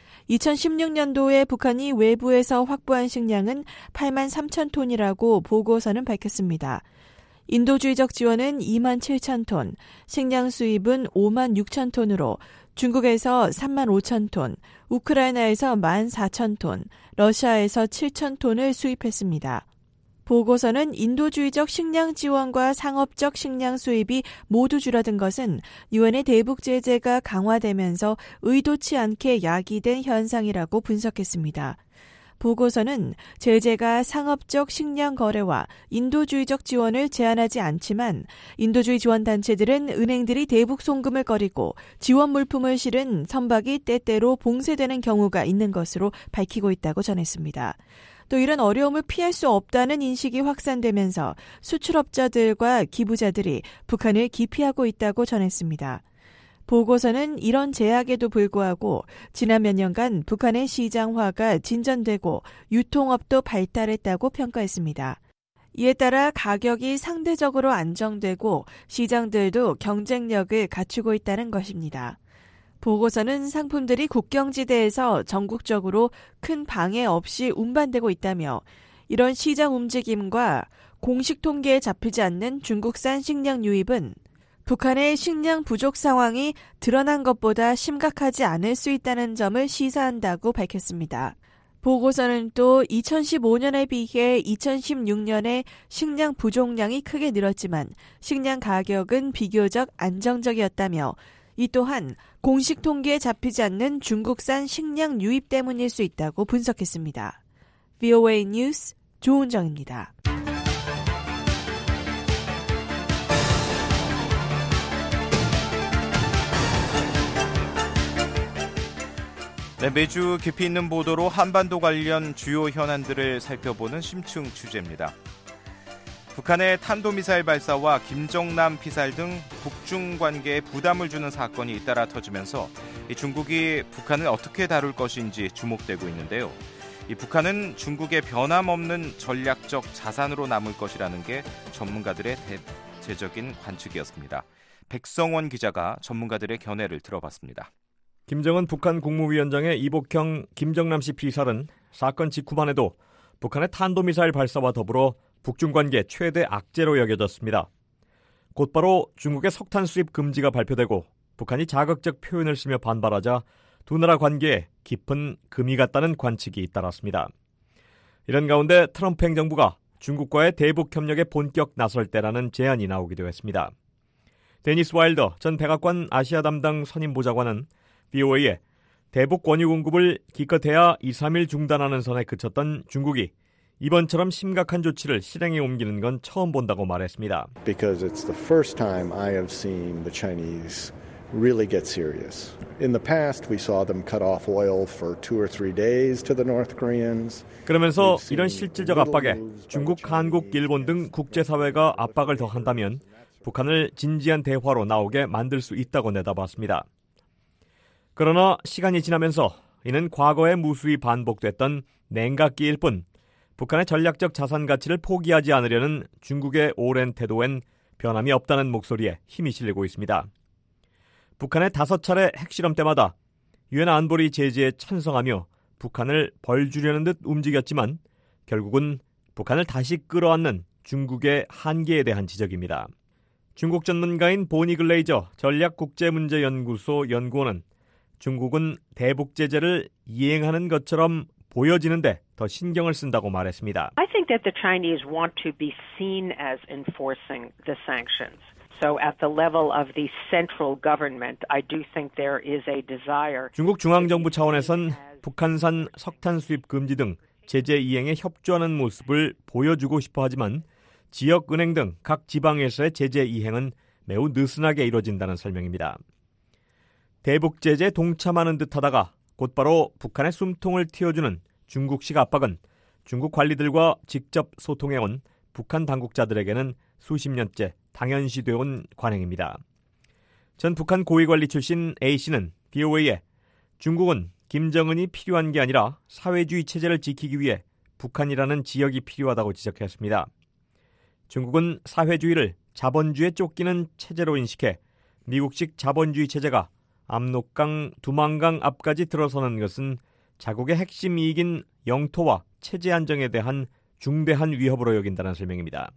2016년도에 북한이 외부에서 확보한 식량은 8만 3천 톤이라고 보고서는 밝혔습니다. 인도주의적 지원은 2만 7천 톤, 식량 수입은 5만 6천 톤으로 중국에서 3만 5천 톤, 우크라이나에서 1만 4천 톤, 러시아에서 7천 톤을 수입했습니다. 보고서는 인도주의적 식량 지원과 상업적 식량 수입이 모두 줄어든 것은 유엔의 대북 제재가 강화되면서 의도치 않게 야기된 현상이라고 분석했습니다. 보고서는 제재가 상업적 식량 거래와 인도주의적 지원을 제한하지 않지만 인도주의 지원 단체들은 은행들이 대북 송금을 꺼리고 지원 물품을 실은 선박이 때때로 봉쇄되는 경우가 있는 것으로 밝히고 있다고 전했습니다. 또 이런 어려움을 피할 수 없다는 인식이 확산되면서 수출업자들과 기부자들이 북한을 기피하고 있다고 전했습니다. 보고서는 이런 제약에도 불구하고 지난 몇 년간 북한의 시장화가 진전되고 유통업도 발달했다고 평가했습니다. 이에 따라 가격이 상대적으로 안정되고 시장들도 경쟁력을 갖추고 있다는 것입니다. 보고서는 상품들이 국경지대에서 전국적으로 큰 방해 없이 운반되고 있다며 이런 시장 움직임과 공식 통계에 잡히지 않는 중국산 식량 유입은 북한의 식량 부족 상황이 드러난 것보다 심각하지 않을 수 있다는 점을 시사한다고 밝혔습니다. 보고서는 또 2015년에 비해 2016년에 식량 부족량이 크게 늘었지만 식량 가격은 비교적 안정적이었다며 이 또한 공식 통계에 잡히지 않는 중국산 식량 유입 때문일 수 있다고 분석했습니다. VOA 뉴스 조은정입니다. 네, 매주 깊이 있는 보도로 한반도 관련 주요 현안들을 살펴보는 심층 취재입니다. 북한의 탄도미사일 발사와 김정남 피살 등 북중 관계에 부담을 주는 사건이 잇따라 터지면서 중국이 북한을 어떻게 다룰 것인지 주목되고 있는데요. 이 북한은 중국의 변함없는 전략적 자산으로 남을 것이라는 게 전문가들의 대체적인 관측이었습니다. 백성원 기자가 전문가들의 견해를 들어봤습니다. 김정은 북한 국무위원장의 이복형 김정남 씨 피살은 사건 직후만 해도 북한의 탄도미사일 발사와 더불어 북중 관계 최대 악재로 여겨졌습니다. 곧바로 중국의 석탄 수입 금지가 발표되고 북한이 자극적 표현을 쓰며 반발하자 두 나라 관계에 깊은 금이 갔다는 관측이 잇따랐습니다. 이런 가운데 트럼프 행정부가 중국과의 대북 협력에 본격 나설 때라는 제안이 나오기도 했습니다. 데니스 와일더 전 백악관 아시아 담당 선임 보좌관은 VOA에 대북 원유 공급을 기껏해야 2-3일 중단하는 선에 그쳤던 중국이 이번처럼 심각한 조치를 실행에 옮기는 건 처음 본다고 말했습니다. Because it's the first time I have seen the Chinese really get serious. In the past, we saw them cut off oil for 2 or 3 days to the North Koreans. 그러면서 이런 실질적 압박에 중국, 한국, 일본 등 국제사회가 압박을 더한다면 북한을 진지한 대화로 나오게 만들 수 있다고 내다봤습니다. 그러나 시간이 지나면서 이는 과거에 무수히 반복됐던 냉각기일 뿐 북한의 전략적 자산 가치를 포기하지 않으려는 중국의 오랜 태도엔 변함이 없다는 목소리에 힘이 실리고 있습니다. 북한의 5차례 핵실험 때마다 유엔 안보리 제재에 찬성하며 북한을 벌주려는 듯 움직였지만 결국은 북한을 다시 끌어안는 중국의 한계에 대한 지적입니다. 중국 전문가인 보니 글레이저 전략국제문제연구소 연구원은 중국은 대북 제재를 이행하는 것처럼 보여지는데 더 신경을 쓴다고 말했습니다. I think that the Chinese want to be seen as enforcing the sanctions. So at the level of the central government, I do think there is a desire. 중국 중앙정부 차원에선 북한산 석탄 수입 금지 등 제재 이행에 협조하는 모습을 보여주고 싶어 하지만 지역은행 등 각 지방에서의 제재 이행은 매우 느슨하게 이루어진다는 설명입니다. 대북 제재에 동참하는 듯하다가 곧바로 북한의 숨통을 틔워주는 중국식 압박은 중국 관리들과 직접 소통해온 북한 당국자들에게는 수십 년째 당연시되어온 관행입니다. 전 북한 고위관리 출신 A씨는 VOA에 중국은 김정은이 필요한 게 아니라 사회주의 체제를 지키기 위해 북한이라는 지역이 필요하다고 지적했습니다. 중국은 사회주의를 자본주의에 쫓기는 체제로 인식해 미국식 자본주의 체제가 압록강, 두만강 앞까지 들어서는 것은 자국의 핵심 이익인 영토와 체제 안정에 대한 중대한 위협으로 여긴다는 설명입니다.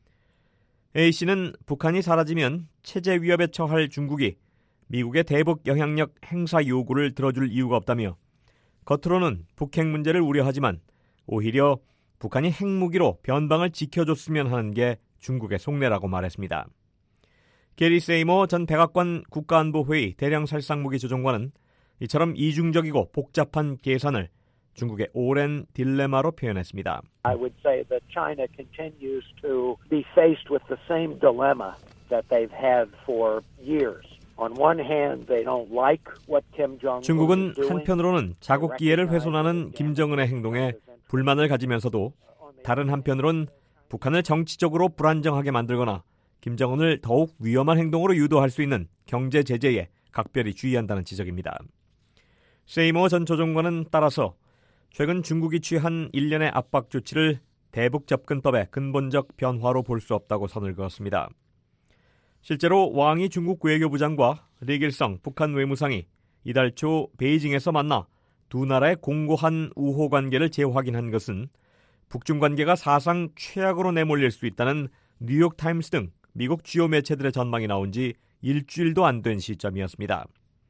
A씨는 북한이 사라지면 체제 위협에 처할 중국이 미국의 대북 영향력 행사 요구를 들어줄 이유가 없다며 겉으로는 북핵 문제를 우려하지만 오히려 북한이 핵무기로 변방을 지켜줬으면 하는 게 중국의 속내라고 말했습니다. 게리 세이머 전 백악관 국가안보회의 대량살상무기 조종관은 이처럼 이중적이고 복잡한 계산을 중국의 오랜 딜레마로 표현했습니다. I would say that China continues to be faced with the same dilemma that they've had for years. On one hand, they don't like what Kim Jong-un 중국은 is doing. 한편으로는 자국 기회를 훼손하는 김정은의 행동에 불만을 가지면서도 다른 한편으론 북한을 정치적으로 불안정하게 만들거나 김정은을 더욱 위험한 행동으로 유도할 수 있는 경제 제재에 각별히 주의한다는 지적입니다. 세이머 전 조종관은 따라서 최근 중국이 취한 일련의 압박 조치를 대북 접근법의 근본적 변화로 볼 수 없다고 선을 그었습니다. 실제로 왕이 중국 외교부장과 리길성 북한 외무상이 이달 초 베이징에서 만나 두 나라의 공고한 우호 관계를 재확인한 것은 북중 관계가 사상 최악으로 내몰릴 수 있다는 뉴욕타임스 등 미국 주요 매체들의 전망이 나온 지 일주일도 안 된 시점이었습니다.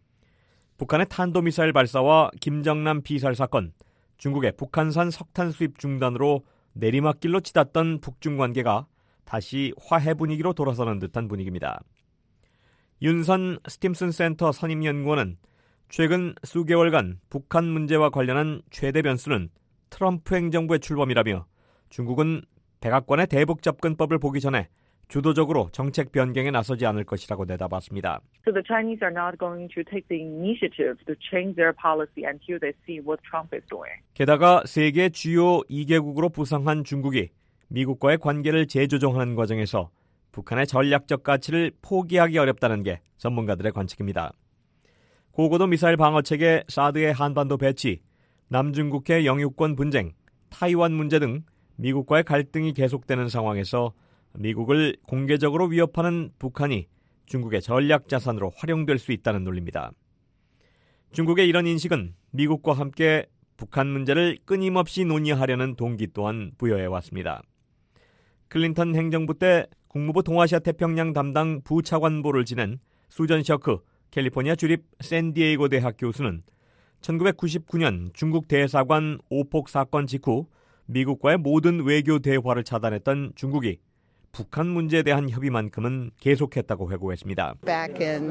북한의 탄도미사일 발사와 김정남 피살 사건, 중국의 북한산 석탄 수입 중단으로 내리막길로 치닫던 북중 관계가 다시 화해 분위기로 돌아서는 듯한 분위기입니다. 윤선 스팀슨 센터 선임연구원은 최근 수개월간 북한 문제와 관련한 최대 변수는 트럼프 행정부의 출범이라며 중국은 백악관의 대북 접근법을 보기 전에 주도적으로 정책 변경에 나서지 않을 것이라고 내다봤습니다. So the Chinese are not going to take the initiative to change their policy until they see what Trump is doing. 게다가 세계 주요 2개국으로 부상한 중국이 미국과의 관계를 재조정하는 과정에서 북한의 전략적 가치를 포기하기 어렵다는 게 전문가들의 관측입니다. 고고도 미사일 방어체계 사드의 한반도 배치, 남중국해 영유권 분쟁, 타이완 문제 등 미국과의 갈등이 계속되는 상황에서 미국을 공개적으로 위협하는 북한이 중국의 전략 자산으로 활용될 수 있다는 논리입니다. 중국의 이런 인식은 미국과 함께 북한 문제를 끊임없이 논의하려는 동기 또한 부여해 왔습니다. 클린턴 행정부 때 국무부 동아시아 태평양 담당 부차관보를 지낸 수전 셔크 캘리포니아 주립 샌디에이고 대학 교수는 1999년 중국 대사관 오폭 사건 직후 미국과의 모든 외교 대화를 차단했던 중국이 북한 문제에 대한 협의만큼은 계속했다고 회고했습니다. Back in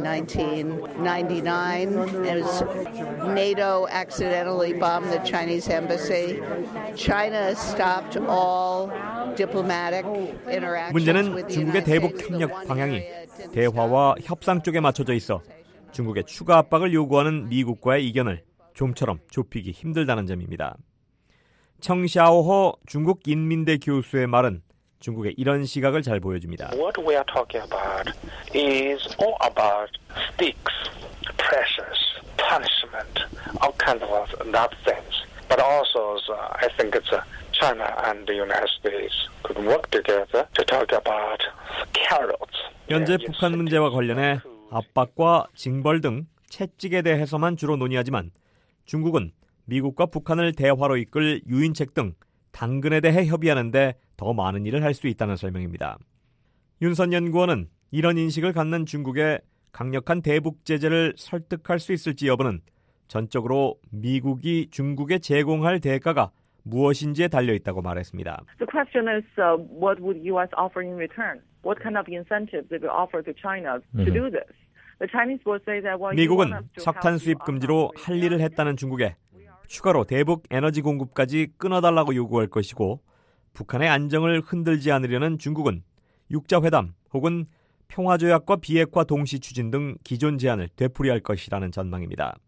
1999, as NATO accidentally bombed the Chinese embassy, China stopped all diplomatic interactions 문제는 with the 중국의 United 대북 States. 협력 방향이 대화와 협상 쪽에 맞춰져 있어 중국의 추가 압박을 요구하는 미국과의 이견을 좀처럼 좁히기 힘들다는 점입니다. 청샤오호 중국 인민대 교수의 말은 중국의 이런 시각을 잘 보여줍니다. What we are talking about is all about sticks, pressures, punishment, all kind of that things. But also, I think it's China and the United States could work together to talk about carrots. 현재 북한 문제와 관련해 압박과 징벌 등 채찍에 대해서만 주로 논의하지만 중국은 미국과 북한을 대화로 이끌 유인책 등 당근에 대해 협의하는데 더 많은 일을 할 수 있다는 설명입니다. 윤선 연구원은 이런 인식을 갖는 중국의 강력한 대북 제재를 설득할 수 있을지 여부는 전적으로 미국이 중국에 제공할 대가가 무엇인지에 달려있다고 말했습니다. The question is, what would U.S. offer in return? What kind of incentives they will offer to China to do this? The Chinese will say that, well, 미국은 석탄 수입 금지로 할 일을 했다는 중국에 추가로 대북 에너지 공급까지 끊어달라고 요구할 것이고 북한의 안정을 흔들지 않으려는 중국은 육자회담 혹은 평화조약과 비핵화 동시 추진 등 기존 제안을 되풀이할 것이라는 전망입니다.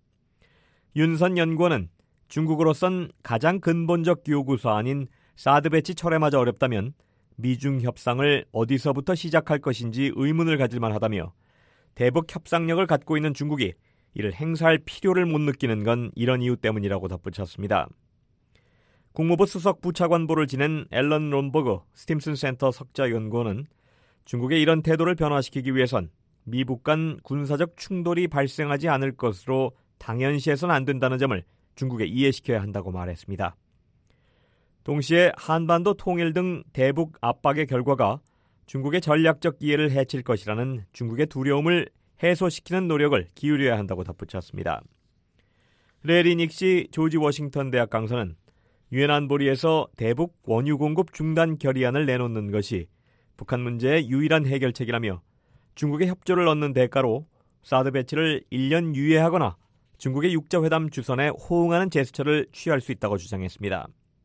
윤선 연구원은 중국으로선 가장 근본적 요구사안인 사드 배치 철회마저 어렵다면 미중 협상을 어디서부터 시작할 것인지 의문을 가질만 하다며 대북 협상력을 갖고 있는 중국이 이를 행사할 필요를 못 느끼는 건 이런 이유 때문이라고 덧붙였습니다. 국무부 수석 부차관보를 지낸 앨런 롬버그 스팀슨 센터 석좌연구원은 중국의 이런 태도를 변화시키기 위해선 미북 간 군사적 충돌이 발생하지 않을 것으로 당연시해서는 안 된다는 점을 중국에 이해시켜야 한다고 말했습니다. 동시에 한반도 통일 등 대북 압박의 결과가 중국의 전략적 이해를 해칠 것이라는 중국의 두려움을 해소시키는 노력을 기울여야 한다고 덧붙였습니다. 레리 닉시 조지 워싱턴 대학 강사는 유엔 안보리에서 대북 원유 공급 중단 결의안을 내놓는 것이 북한 문제의 유일한 해결책이라며 중국의 협조를 얻는 대가로 사드 배치를 1년 유예하거나 중국의 육자회담 주선에 호응하는 제스처를 취할 수 있다고 주장했습니다.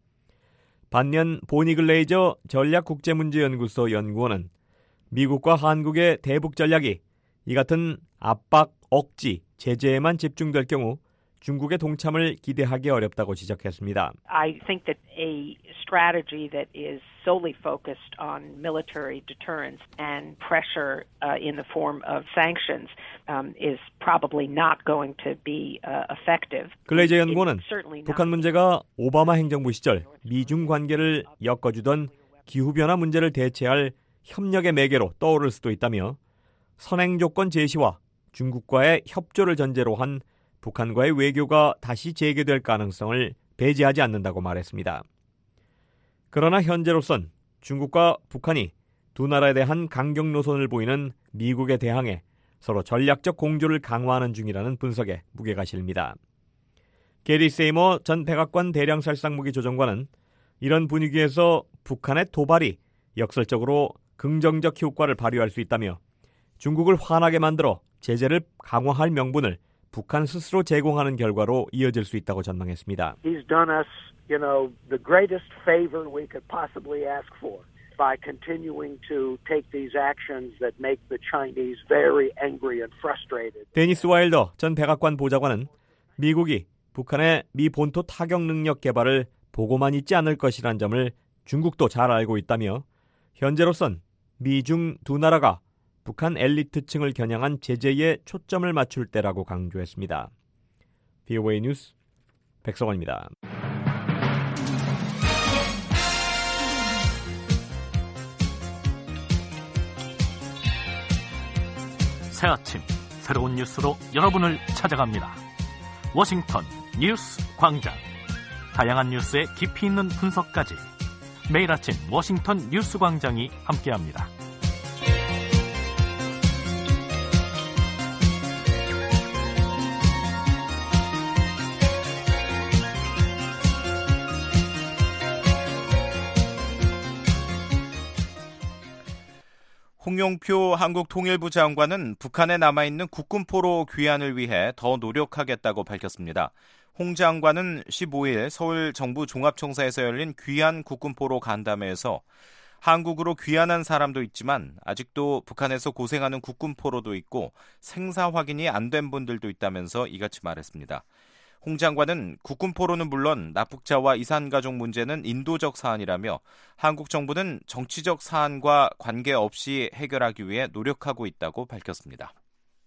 반면 보니 글레이저 전략국제문제연구소 연구원은 미국과 한국의 대북 전략이 이 같은 압박, 억지, 제재에만 집중될 경우 중국의 동참을 기대하기 어렵다고 지적했습니다. I think that a strategy that is solely focused on military deterrence and pressure in the form of sanctions is probably not going to be effective. 글레이저 연구원은 북한 문제가 오바마 행정부 시절 미중 관계를 엮어주던 기후변화 문제를 대체할 협력의 매개로 떠오를 수도 있다며 선행 조건 제시와 중국과의 협조를 전제로 한 북한과의 외교가 다시 재개될 가능성을 배제하지 않는다고 말했습니다. 그러나 현재로선 중국과 북한이 두 나라에 대한 강경 노선을 보이는 미국에 대항해 서로 전략적 공조를 강화하는 중이라는 분석에 무게가 실립니다. 게리 세이머 전 백악관 대량살상무기 조정관은 이런 분위기에서 북한의 도발이 역설적으로 긍정적 효과를 발휘할 수 있다며 중국을 화나게 만들어 제재를 강화할 명분을 북한 스스로 제공하는 결과로 이어질 수 있다고 전망했습니다. He's done us, the greatest favor we could possibly ask for by continuing to take these actions that make the Chinese very angry and frustrated. 데니스 와일더 전 백악관 보좌관은 미국이 북한의 미 본토 타격 능력 개발을 보고만 있지 않을 것이라는 점을 중국도 잘 알고 있다며 현재로선 미중 두 나라가 북한 엘리트층을 겨냥한 제재에 초점을 맞출 때라고 강조했습니다. VOA 뉴스 백성원입니다. 새 아침 새로운 뉴스로 여러분을 찾아갑니다. 워싱턴 뉴스 광장. 다양한 뉴스의 깊이 있는 분석까지 매일 아침 워싱턴 뉴스 광장이 함께합니다. 홍영표 한국통일부 장관은 북한에 남아있는 국군포로 귀환을 위해 더 노력하겠다고 밝혔습니다. 홍 장관은 15일 서울 정부 종합청사에서 열린 귀환 국군포로 간담회에서 한국으로 귀환한 사람도 있지만 아직도 북한에서 고생하는 국군포로도 있고 생사 확인이 안 된 분들도 있다면서 이같이 말했습니다. 홍 장관은 국군포로는 물론 납북자와 이산가족 문제는 인도적 사안이라며 한국 정부는 정치적 사안과 관계없이 해결하기 위해 노력하고 있다고 밝혔습니다.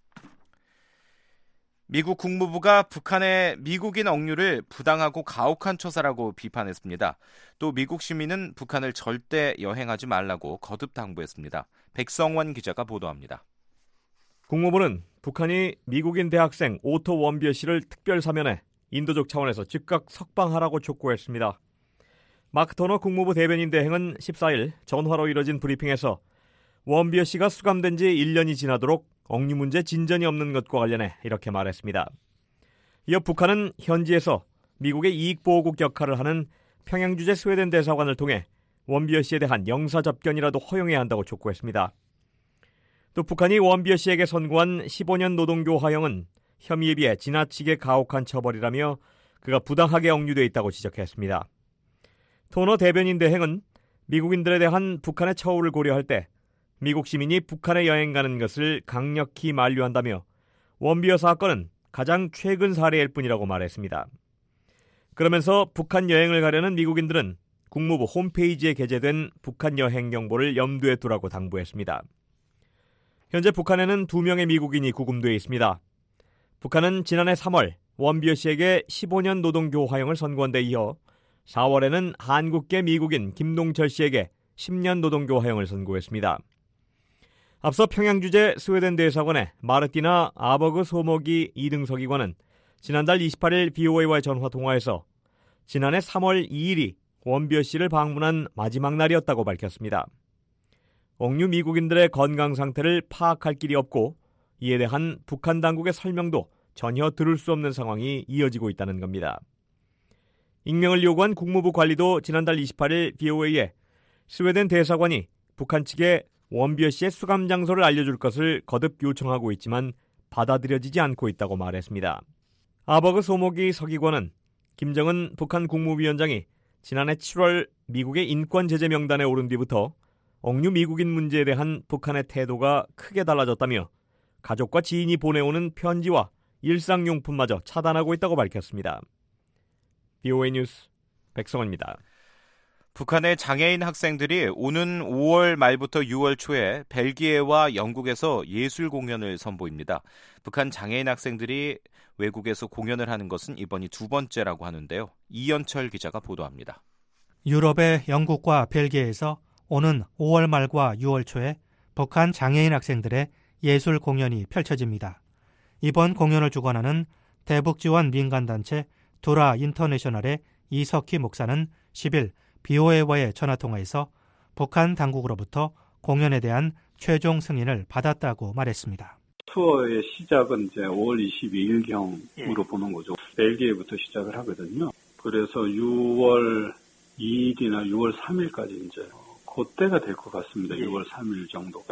미국 국무부가 북한의 미국인 억류를 부당하고 가혹한 처사라고 비판했습니다. 또 미국 시민은 북한을 절대 여행하지 말라고 거듭 당부했습니다. 백성원 기자가 보도합니다. 국무부는 북한이 미국인 대학생 오토 원비어 씨를 특별 사면해 인도적 차원에서 즉각 석방하라고 촉구했습니다. 마크 터너 국무부 대변인 대행은 14일 전화로 이뤄진 브리핑에서 원비어 씨가 수감된 지 1년이 지나도록 억류 문제 진전이 없는 것과 관련해 이렇게 말했습니다. 이어 북한은 현지에서 미국의 이익보호국 역할을 하는 평양주재 스웨덴 대사관을 통해 원비어 씨에 대한 영사 접견이라도 허용해야 한다고 촉구했습니다. 또 북한이 원비어 씨에게 선고한 15년 노동교화형은 혐의에 비해 지나치게 가혹한 처벌이라며 그가 부당하게 억류돼 있다고 지적했습니다. 토너 대변인 대행은 미국인들에 대한 북한의 처우를 고려할 때 미국 시민이 북한에 여행 가는 것을 강력히 만류한다며 원비어 사건은 가장 최근 사례일 뿐이라고 말했습니다. 그러면서 북한 여행을 가려는 미국인들은 국무부 홈페이지에 게재된 북한 여행 정보를 염두에 두라고 당부했습니다. 현재 북한에는 2명의 미국인이 구금되어 있습니다. 북한은 지난해 3월 원비어 씨에게 15년 노동교화형을 선고한 데 이어 4월에는 한국계 미국인 김동철 씨에게 10년 노동교화형을 선고했습니다. 앞서 평양주재 스웨덴 대사관의 마르티나 아버그 소모기 2등 서기관은 지난달 28일 VOA와의 전화통화에서 지난해 3월 2일이 원비어 씨를 방문한 마지막 날이었다고 밝혔습니다. 억류 미국인들의 건강 상태를 파악할 길이 없고 이에 대한 북한 당국의 설명도 전혀 들을 수 없는 상황이 이어지고 있다는 겁니다. 익명을 요구한 국무부 관리도 지난달 28일 VOA에 스웨덴 대사관이 북한 측에 원비어 씨의 수감 장소를 알려줄 것을 거듭 요청하고 있지만 받아들여지지 않고 있다고 말했습니다. 아버그 소모기 서기관은 김정은 북한 국무위원장이 지난해 7월 미국의 인권 제재 명단에 오른 뒤부터 억류 미국인 문제에 대한 북한의 태도가 크게 달라졌다며 가족과 지인이 보내오는 편지와 일상용품마저 차단하고 있다고 밝혔습니다. VOA 뉴스 백성원입니다. 북한의 장애인 학생들이 오는 5월 말부터 6월 초에 벨기에와 영국에서 예술 공연을 선보입니다. 북한 장애인 학생들이 외국에서 공연을 하는 것은 이번이 두 번째라고 하는데요. 이연철 기자가 보도합니다. 유럽의 영국과 벨기에에서 오는 5월 말과 6월 초에 북한 장애인 학생들의 예술 공연이 펼쳐집니다. 이번 공연을 주관하는 대북지원 민간단체 두라 인터내셔널의 이석희 목사는 10일 BOA와의 전화통화에서 북한 당국으로부터 공연에 대한 최종 승인을 받았다고 말했습니다. 투어의 시작은 이제 5월 22일경으로 보는 거죠. 벨기에부터 시작을 하거든요. 그래서 6월 2일이나 6월 3일까지 이제 그때가 될 것 같습니다. 6월 3일 정도까지.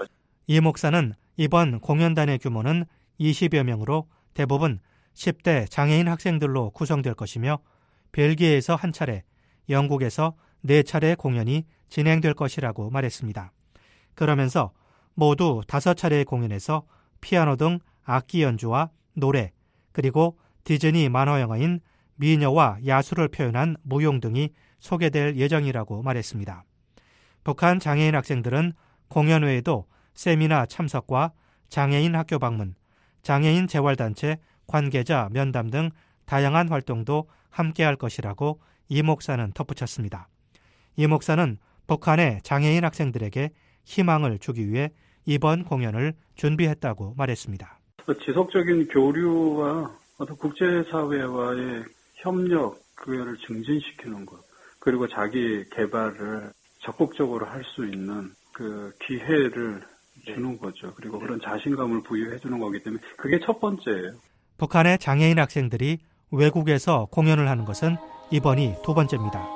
이 목사는 이번 공연단의 규모는 20여 명으로 대부분 10대 장애인 학생들로 구성될 것이며 벨기에에서 한 차례, 영국에서 4차례 공연이 진행될 것이라고 말했습니다. 그러면서 모두 5차례의 공연에서 피아노 등 악기 연주와 노래, 그리고 디즈니 만화 영화인 미녀와 야수를 표현한 무용 등이 소개될 예정이라고 말했습니다. 북한 장애인 학생들은 공연 외에도 세미나 참석과 장애인 학교 방문, 장애인 재활단체 관계자 면담 등 다양한 활동도 함께할 것이라고 이 목사는 덧붙였습니다. 이 목사는 북한의 장애인 학생들에게 희망을 주기 위해 이번 공연을 준비했다고 말했습니다. 지속적인 교류와 어떤 국제사회와의 협력, 그거를 증진시키는 것, 그리고 자기 개발을 적극적으로 할 수 있는 그 기회를 주는 거죠. 그리고 그런 자신감을 부여해 주는 거기 때문에 그게 첫 번째예요. 북한의 장애인 학생들이 외국에서 공연을 하는 것은 이번이 2번째입니다.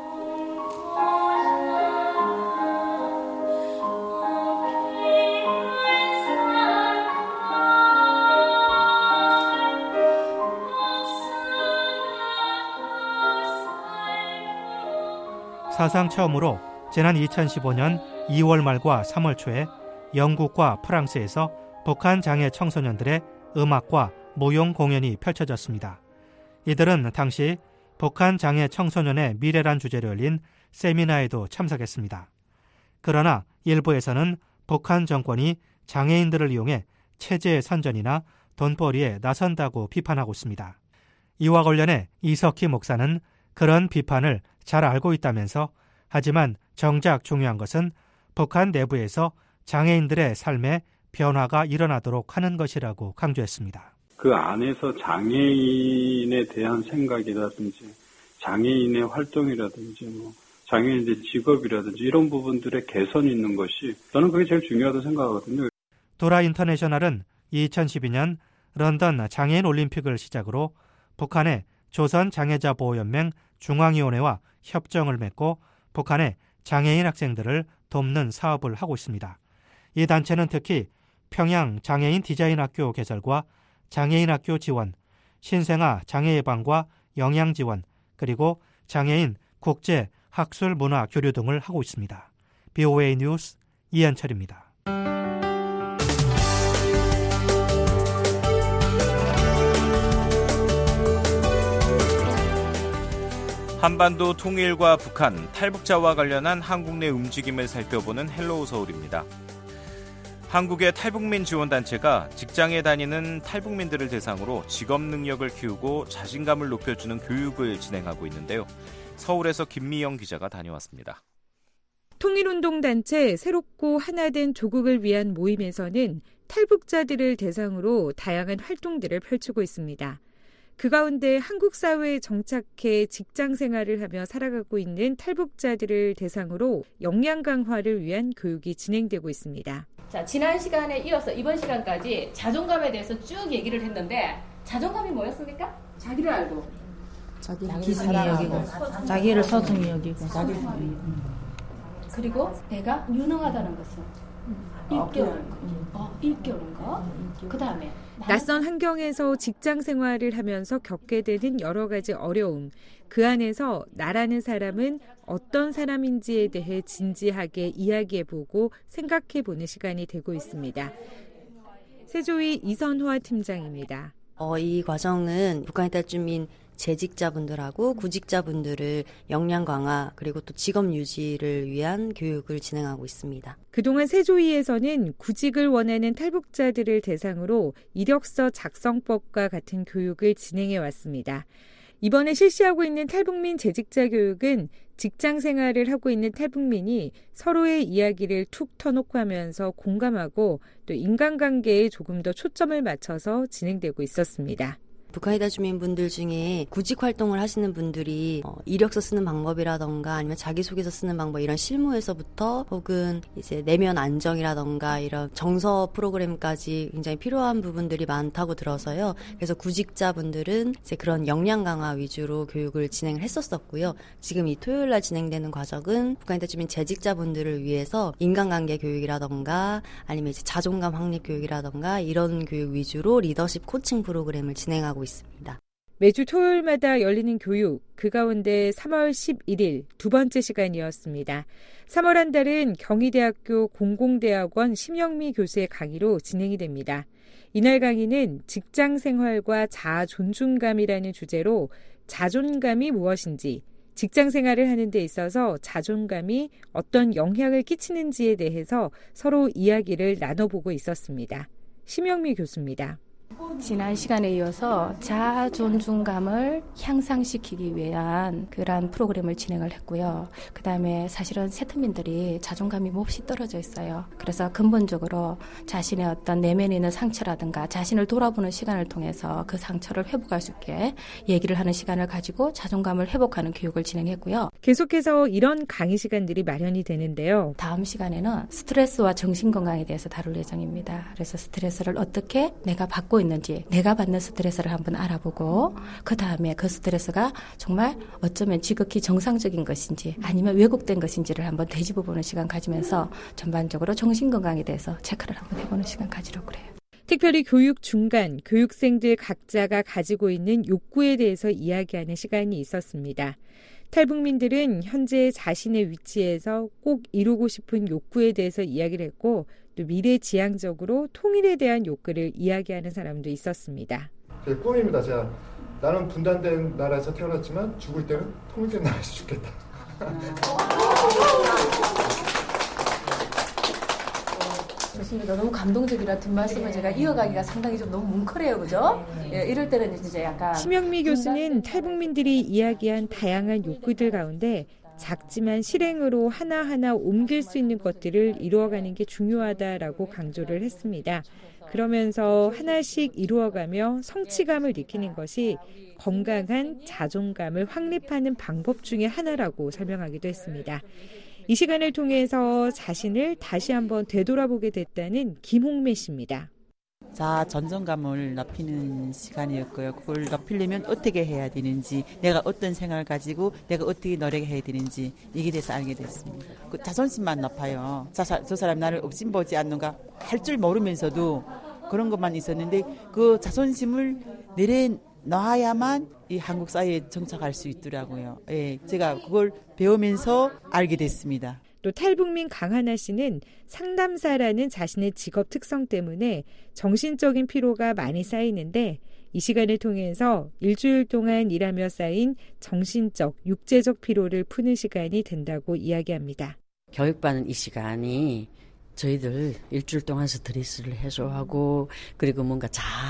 사상 처음으로 지난 2015년 2월 말과 3월 초에 영국과 프랑스에서 북한 장애 청소년들의 음악과 무용 공연이 펼쳐졌습니다. 이들은 당시 북한 장애 청소년의 미래란 주제로 열린 세미나에도 참석했습니다. 그러나 일부에서는 북한 정권이 장애인들을 이용해 체제 선전이나 돈벌이에 나선다고 비판하고 있습니다. 이와 관련해 이석희 목사는 그런 비판을 잘 알고 있다면서 하지만 정작 중요한 것은 북한 내부에서 장애인들의 삶에 변화가 일어나도록 하는 것이라고 강조했습니다. 그 안에서 장애인에 대한 생각이라든지 장애인의 활동이라든지 장애인의 직업이라든지 이런 부분들의 개선이 있는 것이 저는 그게 제일 중요하다고 생각하거든요. 도라 인터내셔널은 2012년 런던 장애인 올림픽을 시작으로 북한의 조선장애자보호연맹 중앙위원회와 협정을 맺고 북한의 장애인 학생들을 돕는 사업을 하고 있습니다. 이 단체는 특히 평양 장애인 디자인학교 개설과 장애인 학교 지원, 신생아 장애 예방과 영양 지원, 그리고 장애인 국제 학술 문화 교류 등을 하고 있습니다. BOA 뉴스 이한철입니다. 한반도 통일과 북한, 탈북자와 관련한 한국 내 움직임을 살펴보는 헬로우 서울입니다. 한국의 탈북민 지원단체가 직장에 다니는 탈북민들을 대상으로 직업 능력을 키우고 자신감을 높여주는 교육을 진행하고 있는데요. 서울에서 김미영 기자가 다녀왔습니다. 통일운동단체 새롭고 하나된 조국을 위한 모임에서는 탈북자들을 대상으로 다양한 활동들을 펼치고 있습니다. 그 가운데 한국 사회에 정착해 직장 생활을 하며 살아가고 있는 탈북자들을 대상으로 역량 강화를 위한 교육이 진행되고 있습니다. 자, 지난 시간에 이어서 이번 시간까지 자존감에 대해서 쭉 얘기를 했는데 자존감이 뭐였습니까? 자기를 알고 자기를 기승히 여기고 자기를 소중히 여기고 그리고 내가 유능하다는 것은 일깨우는 거. 그 다음에 낯선 환경에서 직장 생활을 하면서 겪게 되는 여러 가지 어려움, 그 안에서 나라는 사람은 어떤 사람인지에 대해 진지하게 이야기해보고 생각해보는 시간이 되고 있습니다. 세조위 이선화 팀장입니다. 이 과정은 북한의 탈주민 재직자분들하고 구직자분들을 역량 강화 그리고 또 직업 유지를 위한 교육을 진행하고 있습니다. 그동안 세조위에서는 구직을 원하는 탈북자들을 대상으로 이력서 작성법과 같은 교육을 진행해 왔습니다. 이번에 실시하고 있는 탈북민 재직자 교육은 직장 생활을 하고 있는 탈북민이 서로의 이야기를 툭 터놓고 하면서 공감하고 또 인간관계에 조금 더 초점을 맞춰서 진행되고 있었습니다. 북한 이달 주민분들 중에 구직 활동을 하시는 분들이 이력서 쓰는 방법이라던가 아니면 자기소개서 쓰는 방법 이런 실무에서부터 혹은 이제 내면 안정이라던가 이런 정서 프로그램까지 굉장히 필요한 부분들이 많다고 들어서요. 그래서 구직자분들은 이제 그런 역량 강화 위주로 교육을 진행을 했었었고요. 지금 이 토요일 날 진행되는 과정은 북한 이달 주민 재직자분들을 위해서 인간관계 교육이라던가 아니면 이제 자존감 확립 교육이라던가 이런 교육 위주로 리더십 코칭 프로그램을 진행하고 있습니다. 매주 토요일마다 열리는 교육, 그 가운데 3월 11일 두 번째 시간이었습니다. 3월 한 달은 경희대학교 공공대학원 심영미 교수의 강의로 진행이 됩니다. 이날 강의는 직장생활과 자존중감이라는 주제로 자존감이 무엇인지, 직장생활을 하는 데 있어서 자존감이 어떤 영향을 끼치는지에 대해서 서로 이야기를 나눠보고 있었습니다. 심영미 교수입니다. 지난 시간에 이어서 자존중감을 향상시키기 위한 그런 프로그램을 진행을 했고요. 그다음에 사실은 세트민들이 자존감이 몹시 떨어져 있어요. 그래서 근본적으로 자신의 어떤 내면에 있는 상처라든가 자신을 돌아보는 시간을 통해서 그 상처를 회복할 수 있게 얘기를 하는 시간을 가지고 자존감을 회복하는 교육을 진행했고요. 계속해서 이런 강의 시간들이 마련이 되는데요. 다음 시간에는 스트레스와 정신건강에 대해서 다룰 예정입니다. 그래서 스트레스를 어떻게 내가 받고 있는지, 내가 받는 스트레스를 한번 알아보고 그 다음에 그 스트레스가 정말 어쩌면 지극히 정상적인 것인지 아니면 왜곡된 것인지를 한번 되짚어보는 시간 가지면서 전반적으로 정신건강에 대해서 체크를 한번 해보는 시간 가지려고 그래요. 특별히 교육 중간 교육생들 각자가 가지고 있는 욕구에 대해서 이야기하는 시간이 있었습니다. 탈북민들은 현재 자신의 위치에서 꼭 이루고 싶은 욕구에 대해서 이야기를 했고 또 미래지향적으로 통일에 대한 욕구를 이야기하는 사람도 있었습니다. 꿈입니다. 나는 분단된 나라에서 태어났지만 죽을 때는 통일된 나라에서 죽겠다. 좋습니다. 너무 감동적이라 뒷말씀을 제가 이어가기가 상당히 좀 너무 뭉클해요. 그죠? 예, 이럴 때는 이제 약간. 심영미 교수는 탈북민들이 이야기한 다양한 욕구들 가운데 작지만 실행으로 하나하나 옮길 수 있는 것들을 이루어가는 게 중요하다라고 강조를 했습니다. 그러면서 하나씩 이루어가며 성취감을 느끼는 것이 건강한 자존감을 확립하는 방법 중에 하나라고 설명하기도 했습니다. 이 시간을 통해서 자신을 다시 한번 되돌아보게 됐다는 김홍매 씨입니다. 자존감을 높이는 시간이었고요. 그걸 높이려면 어떻게 해야 되는지, 내가 어떤 생각을 가지고 내가 어떻게 노력해야 되는지 이게 대해서 알게 됐습니다. 그 자존심만 높아요. 저 사람 나를 업신보지 않는가 할 줄 모르면서도 그런 것만 있었는데 그 자존심을 내려놔야만 이 한국 사회에 정착할 수 있더라고요. 예, 제가 그걸 배우면서 알게 됐습니다. 또 탈북민 강하나 씨는 상담사라는 자신의 직업 특성 때문에 정신적인 피로가 많이 쌓이는데 이 시간을 통해서 일주일 동안 일하며 쌓인 정신적, 육체적 피로를 푸는 시간이 된다고 이야기합니다. 교육받는 이 시간이 저희들 일주일 동안 스트레스를 해소하고 그리고 뭔가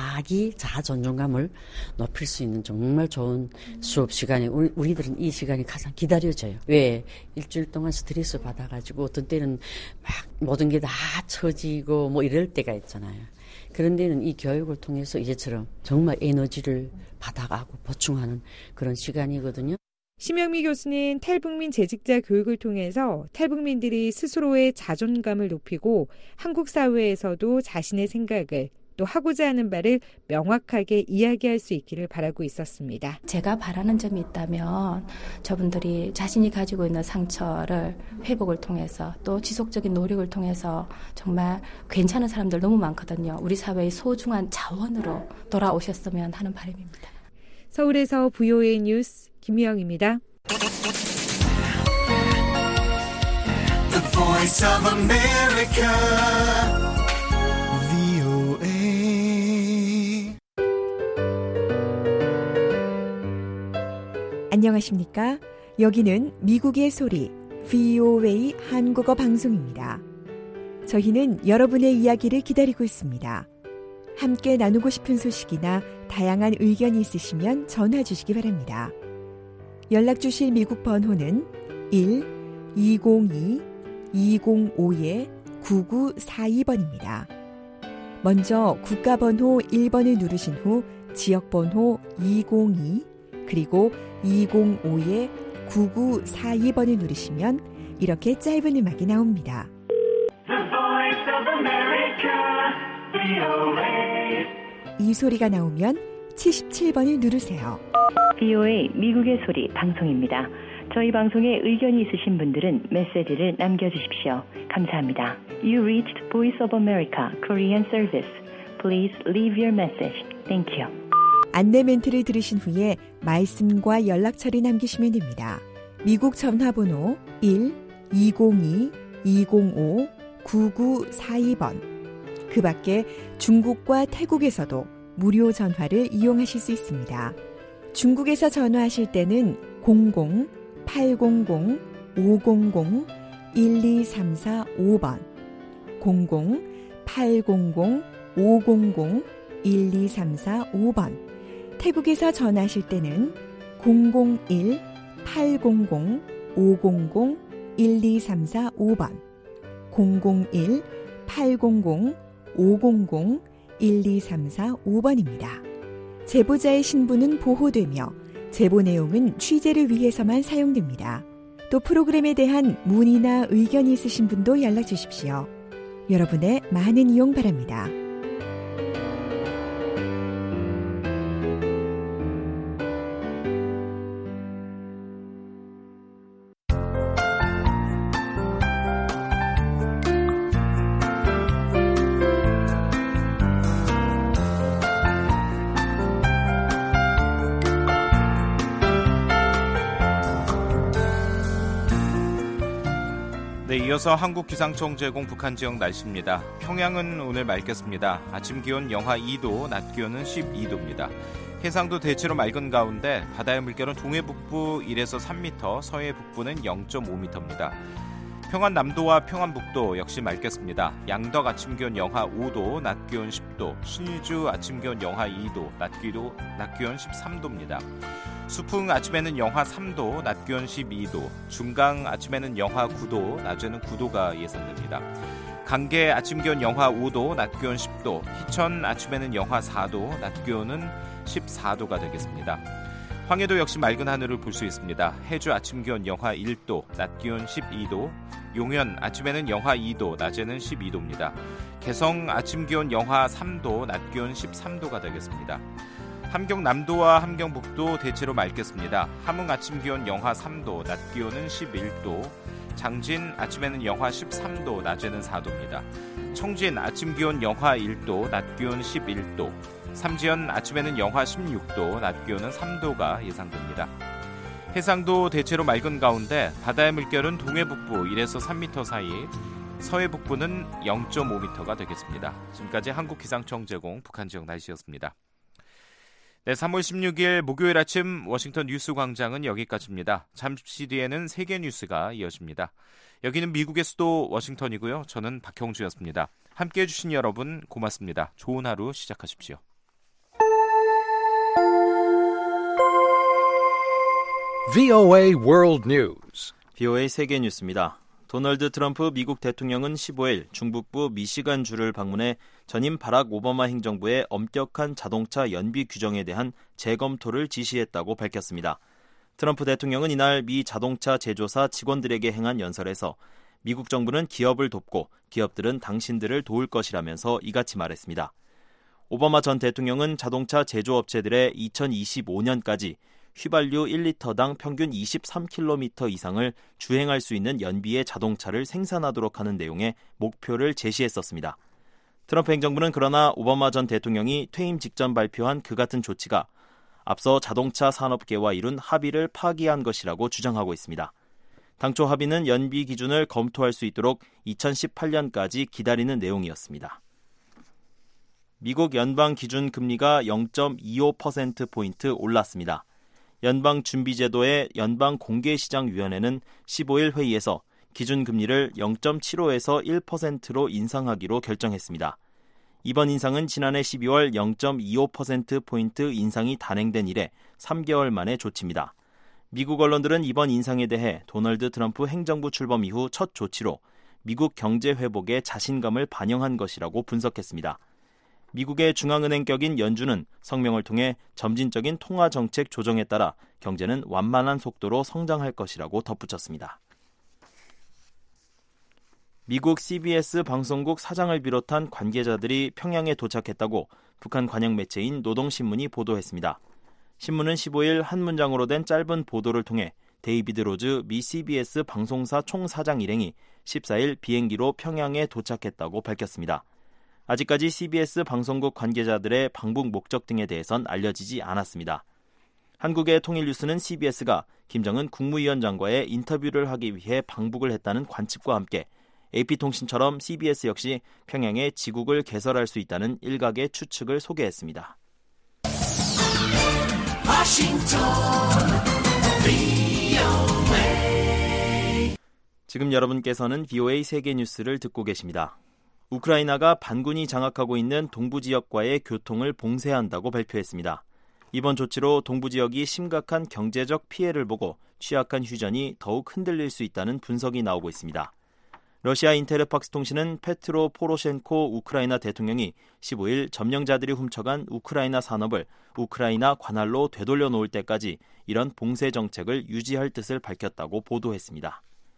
자존감을 높일 수 있는 정말 좋은 수업 시간이 우리들은 이 시간이 가장 기다려져요. 왜? 일주일 동안 스트레스 받아가지고 어떤 때는 막 모든 게 다 처지고 뭐 이럴 때가 있잖아요. 그런 데는 이 교육을 통해서 이제처럼 정말 에너지를 받아가고 보충하는 그런 시간이거든요. 심영미 교수는 탈북민 재직자 교육을 통해서 탈북민들이 스스로의 자존감을 높이고 한국 사회에서도 자신의 생각을 또 하고자 하는 바를 명확하게 이야기할 수 있기를 바라고 있었습니다. 제가 바라는 점이 있다면 저분들이 자신이 가지고 있는 상처를 회복을 통해서 또 지속적인 노력을 통해서 정말 괜찮은 사람들 너무 많거든요. 우리 사회의 소중한 자원으로 돌아오셨으면 하는 바람입니다. 서울에서 VOA 뉴스 김희영입니다. The Voice of America, VOA. 안녕하십니까? 여기는 미국의 소리 VOA 한국어 방송입니다. 저희는 여러분의 이야기를 기다리고 있습니다. 함께 나누고 싶은 소식이나 다양한 의견이 있으시면 전화 주시기 바랍니다. 연락 주실 미국 번호는 1-202-205-9942번입니다. 먼저 국가번호 1번을 누르신 후 지역번호 202 그리고 205-9942번을 누르시면 이렇게 짧은 음악이 나옵니다. 이 소리가 나오면 77번을 누르세요. VOA 미국의 소리 방송입니다. 저희 방송에 의견이 있으신 분들은 메시지를 남겨주십시오. 감사합니다. You reached Voice of America Korean Service. Please leave your message. Thank you. 안내 멘트를 들으신 후에 말씀과 연락처를 남기시면 됩니다. 미국 전화번호 1-202-205-9942번. 그 밖에 중국과 태국에서도 무료 전화를 이용하실 수 있습니다. 중국에서 전화하실 때는 00-800-500-1234-5번 00-800-500-1234-5번 태국에서 전화하실 때는 001-800-500-1234-5번 001-800-500-1234-5번입니다. 제보자의 신분은 보호되며 제보 내용은 취재를 위해서만 사용됩니다. 또 프로그램에 대한 문의나 의견이 있으신 분도 연락 주십시오. 여러분의 많은 이용 바랍니다. 네, 이어서 한국기상청 제공 북한 지역 날씨입니다. 평양은 오늘 맑겠습니다. 아침 기온 영하 2도, 낮 기온은 12도입니다. 해상도 대체로 맑은 가운데 바다의 물결은 동해 북부 1에서 3m, 서해 북부는 0.5m입니다. 평안 남도와 평안 북도 역시 맑겠습니다. 양덕 아침 기온 영하 5도, 낮 기온 10도, 신의주 아침 기온 영하 2도, 낮 기온 13도입니다. 수풍 아침에는 영하 3도, 낮 기온 12도, 중강 아침에는 영하 9도, 낮에는 9도가 예상됩니다. 강계 아침 기온 영하 5도, 낮 기온 10도, 희천 아침에는 영하 4도, 낮 기온은 14도가 되겠습니다. 황해도 역시 맑은 하늘을 볼 수 있습니다. 해주 아침 기온 영하 1도, 낮 기온 12도, 용현 아침에는 영하 2도, 낮에는 12도입니다. 개성 아침 기온 영하 3도, 낮 기온 13도가 되겠습니다. 함경 남도와 함경 북도 대체로 맑겠습니다. 함흥 아침 기온 영하 3도, 낮 기온은 11도, 장진 아침에는 영하 13도, 낮에는 4도입니다. 청진 아침 기온 영하 1도, 낮 기온 11도, 삼지연 아침에는 영하 16도, 낮 기온은 3도가 예상됩니다. 해상도 대체로 맑은 가운데 바다의 물결은 동해 북부 1에서 3m 사이, 서해 북부는 0.5m가 되겠습니다. 지금까지 한국기상청 제공 북한 지역 날씨였습니다. 네, 3월 16일 목요일 아침 워싱턴 뉴스 광장은 여기까지입니다. 잠시 뒤에는 세계 뉴스가 이어집니다. 여기는 미국의 수도 워싱턴이고요. 저는 박형주였습니다. 함께해 주신 여러분 고맙습니다. 좋은 하루 시작하십시오. VOA World News. VOA 세계 뉴스입니다. 도널드 트럼프 미국 대통령은 15일 중북부 미시간주를 방문해 전임 바락 오바마 행정부의 엄격한 자동차 연비 규정에 대한 재검토를 지시했다고 밝혔습니다. 트럼프 대통령은 이날 미 자동차 제조사 직원들에게 행한 연설에서 미국 정부는 기업을 돕고 기업들은 당신들을 도울 것이라면서 이같이 말했습니다. 오바마 전 대통령은 자동차 제조업체들의 2025년까지 휘발유 1리터당 평균 23km 이상을 주행할 수 있는 연비의 자동차를 생산하도록 하는 내용의 목표를 제시했었습니다. 트럼프 행정부는 그러나 오바마 전 대통령이 퇴임 직전 발표한 그 같은 조치가 앞서 자동차 산업계와 이룬 합의를 파기한 것이라고 주장하고 있습니다. 당초 합의는 연비 기준을 검토할 수 있도록 2018년까지 기다리는 내용이었습니다. 미국 연방 기준 금리가 0.25%포인트 올랐습니다. 연방준비제도의 연방공개시장위원회는 15일 회의에서 기준금리를 0.75에서 1%로 인상하기로 결정했습니다. 이번 인상은 지난해 12월 0.25%포인트 인상이 단행된 이래 3개월 만의 조치입니다. 미국 언론들은 이번 인상에 대해 도널드 트럼프 행정부 출범 이후 첫 조치로 미국 경제 회복에 자신감을 반영한 것이라고 분석했습니다. 미국의 중앙은행격인 연준은 성명을 통해 점진적인 통화정책 조정에 따라 경제는 완만한 속도로 성장할 것이라고 덧붙였습니다. 미국 CBS 방송국 사장을 비롯한 관계자들이 평양에 도착했다고 북한 관영 매체인 노동신문이 보도했습니다. 신문은 15일 한 문장으로 된 짧은 보도를 통해 데이비드 로즈 미 CBS 방송사 총사장 일행이 14일 비행기로 평양에 도착했다고 밝혔습니다. 아직까지 CBS 방송국 관계자들의 방북 목적 등에 대해선 알려지지 않았습니다. 한국의 통일뉴스는 CBS가 김정은 국무위원장과의 인터뷰를 하기 위해 방북을 했다는 관측과 함께 AP통신처럼 CBS 역시 평양에 지국을 개설할 수 있다는 일각의 추측을 소개했습니다. 지금 여러분께서는 VOA 세계뉴스를 듣고 계십니다. 우크라이나가 반군이 장악하고 있는 동부 지역과의 교통을 봉쇄한다고 발표했습니다. 이번 조치로 동부 지역이 심각한 경제적 피해를 보고 취약한 휴전이 더욱 흔들릴 수 있다는 분석이 나오고 있습니다. 러시아 인테르팍스 통신은 페트로 포로셴코 우크라이나 대통령이 15일 점령자들이 훔쳐간 우크라이나 산업을 우크라이나 관할로 되돌려 놓을 때까지 이런 봉쇄 정책을 유지할 뜻을 밝혔다고 보도했습니다.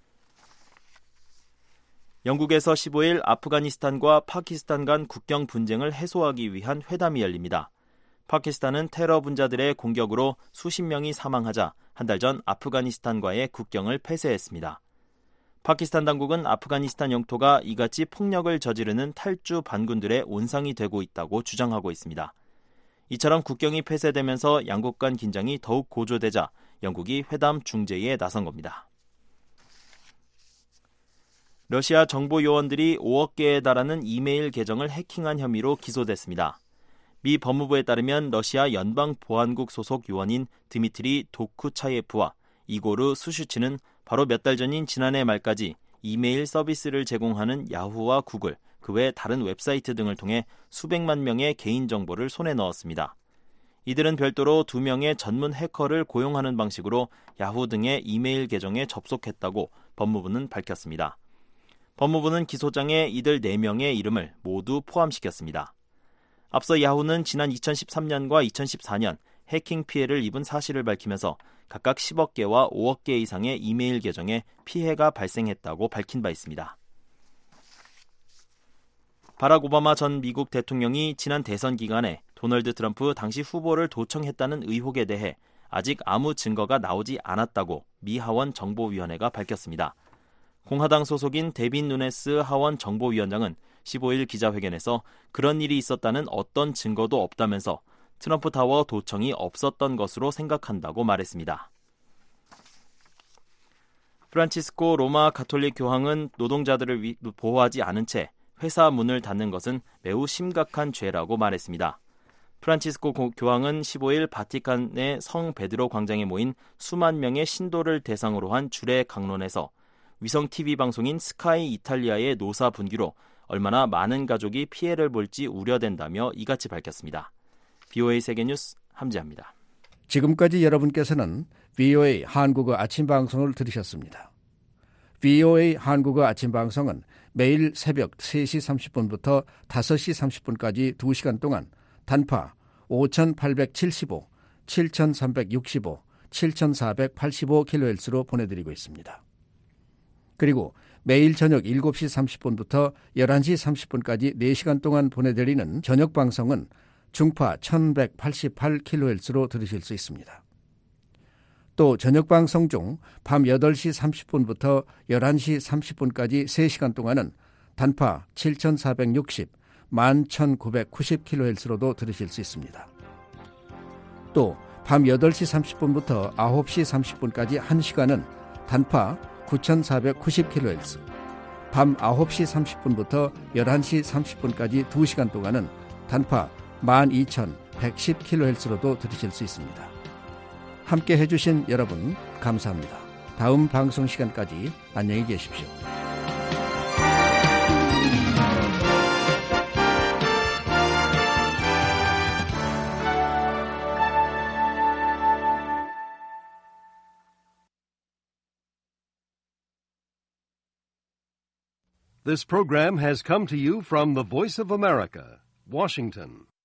영국에서 15일 아프가니스탄과 파키스탄 간 국경 분쟁을 해소하기 위한 회담이 열립니다. 파키스탄은 테러 분자들의 공격으로 수십 명이 사망하자 한 달 전 아프가니스탄과의 국경을 폐쇄했습니다. 파키스탄 당국은 아프가니스탄 영토가 이같이 폭력을 저지르는 탈주 반군들의 온상이 되고 있다고 주장하고 있습니다. 이처럼 국경이 폐쇄되면서 양국 간 긴장이 더욱 고조되자 영국이 회담 중재에 나선 겁니다. 러시아 정보 요원들이 5억 개에 달하는 이메일 계정을 해킹한 혐의로 기소됐습니다. 미 법무부에 따르면 러시아 연방보안국 소속 요원인 드미트리 도쿠차예프와 이고르 수슈치는 바로 몇 달 전인 지난해 말까지 이메일 서비스를 제공하는 야후와 구글, 그 외 다른 웹사이트 등을 통해 수백만 명의 개인정보를 손에 넣었습니다. 이들은 별도로 2명의 전문 해커를 고용하는 방식으로 야후 등의 이메일 계정에 접속했다고 법무부는 밝혔습니다. 법무부는 기소장에 이들 4명의 이름을 모두 포함시켰습니다. 앞서 야후는 지난 2013년과 2014년 해킹 피해를 입은 사실을 밝히면서 각각 10억 개와 5억 개 이상의 이메일 계정에 피해가 발생했다고 밝힌 바 있습니다. 바락 오바마 전 미국 대통령이 지난 대선 기간에 도널드 트럼프 당시 후보를 도청했다는 의혹에 대해 아직 아무 증거가 나오지 않았다고 미 하원 정보위원회가 밝혔습니다. 공화당 소속인 데빈 누네스 하원 정보위원장은 15일 기자회견에서 그런 일이 있었다는 어떤 증거도 없다면서 트럼프 타워 도청이 없었던 것으로 생각한다고 말했습니다. 프란치스코 로마 가톨릭 교황은 노동자들을 보호하지 않은 채 회사 문을 닫는 것은 매우 심각한 죄라고 말했습니다. 프란치스코 교황은 15일 바티칸의 성 베드로 광장에 모인 수만 명의 신도를 대상으로 한 주례 강론에서 위성 TV 방송인 스카이 이탈리아의 노사 분규로 얼마나 많은 가족이 피해를 볼지 우려된다며 이같이 밝혔습니다. VOA 세계뉴스 함지아입니다. 지금까지 여러분께서는 VOA 한국어 아침 방송을 들으셨습니다. VOA 한국어 아침 방송은 매일 새벽 3시 30분부터 5시 30분까지 2시간 동안 단파 5875, 7365, 7485kHz로 보내드리고 있습니다. 그리고 매일 저녁 7시 30분부터 11시 30분까지 4시간 동안 보내드리는 저녁 방송은 중파 1188kHz로 들으실 수 있습니다. 또 저녁 방송 중 밤 8시 30분부터 11시 30분까지 3시간 동안은 단파 7460, 11990kHz로도 들으실 수 있습니다. 또 밤 8시 30분부터 9시 30분까지 1시간은 단파 9490kHz, 밤 9시 30분부터 11시 30분까지 2시간 동안은 단파 12110kHz로도 들으실 수 있습니다. 함께 해주신 여러분 감사합니다. 다음 방송 시간까지 안녕히 계십시오. This program has come to you from the Voice of America, Washington.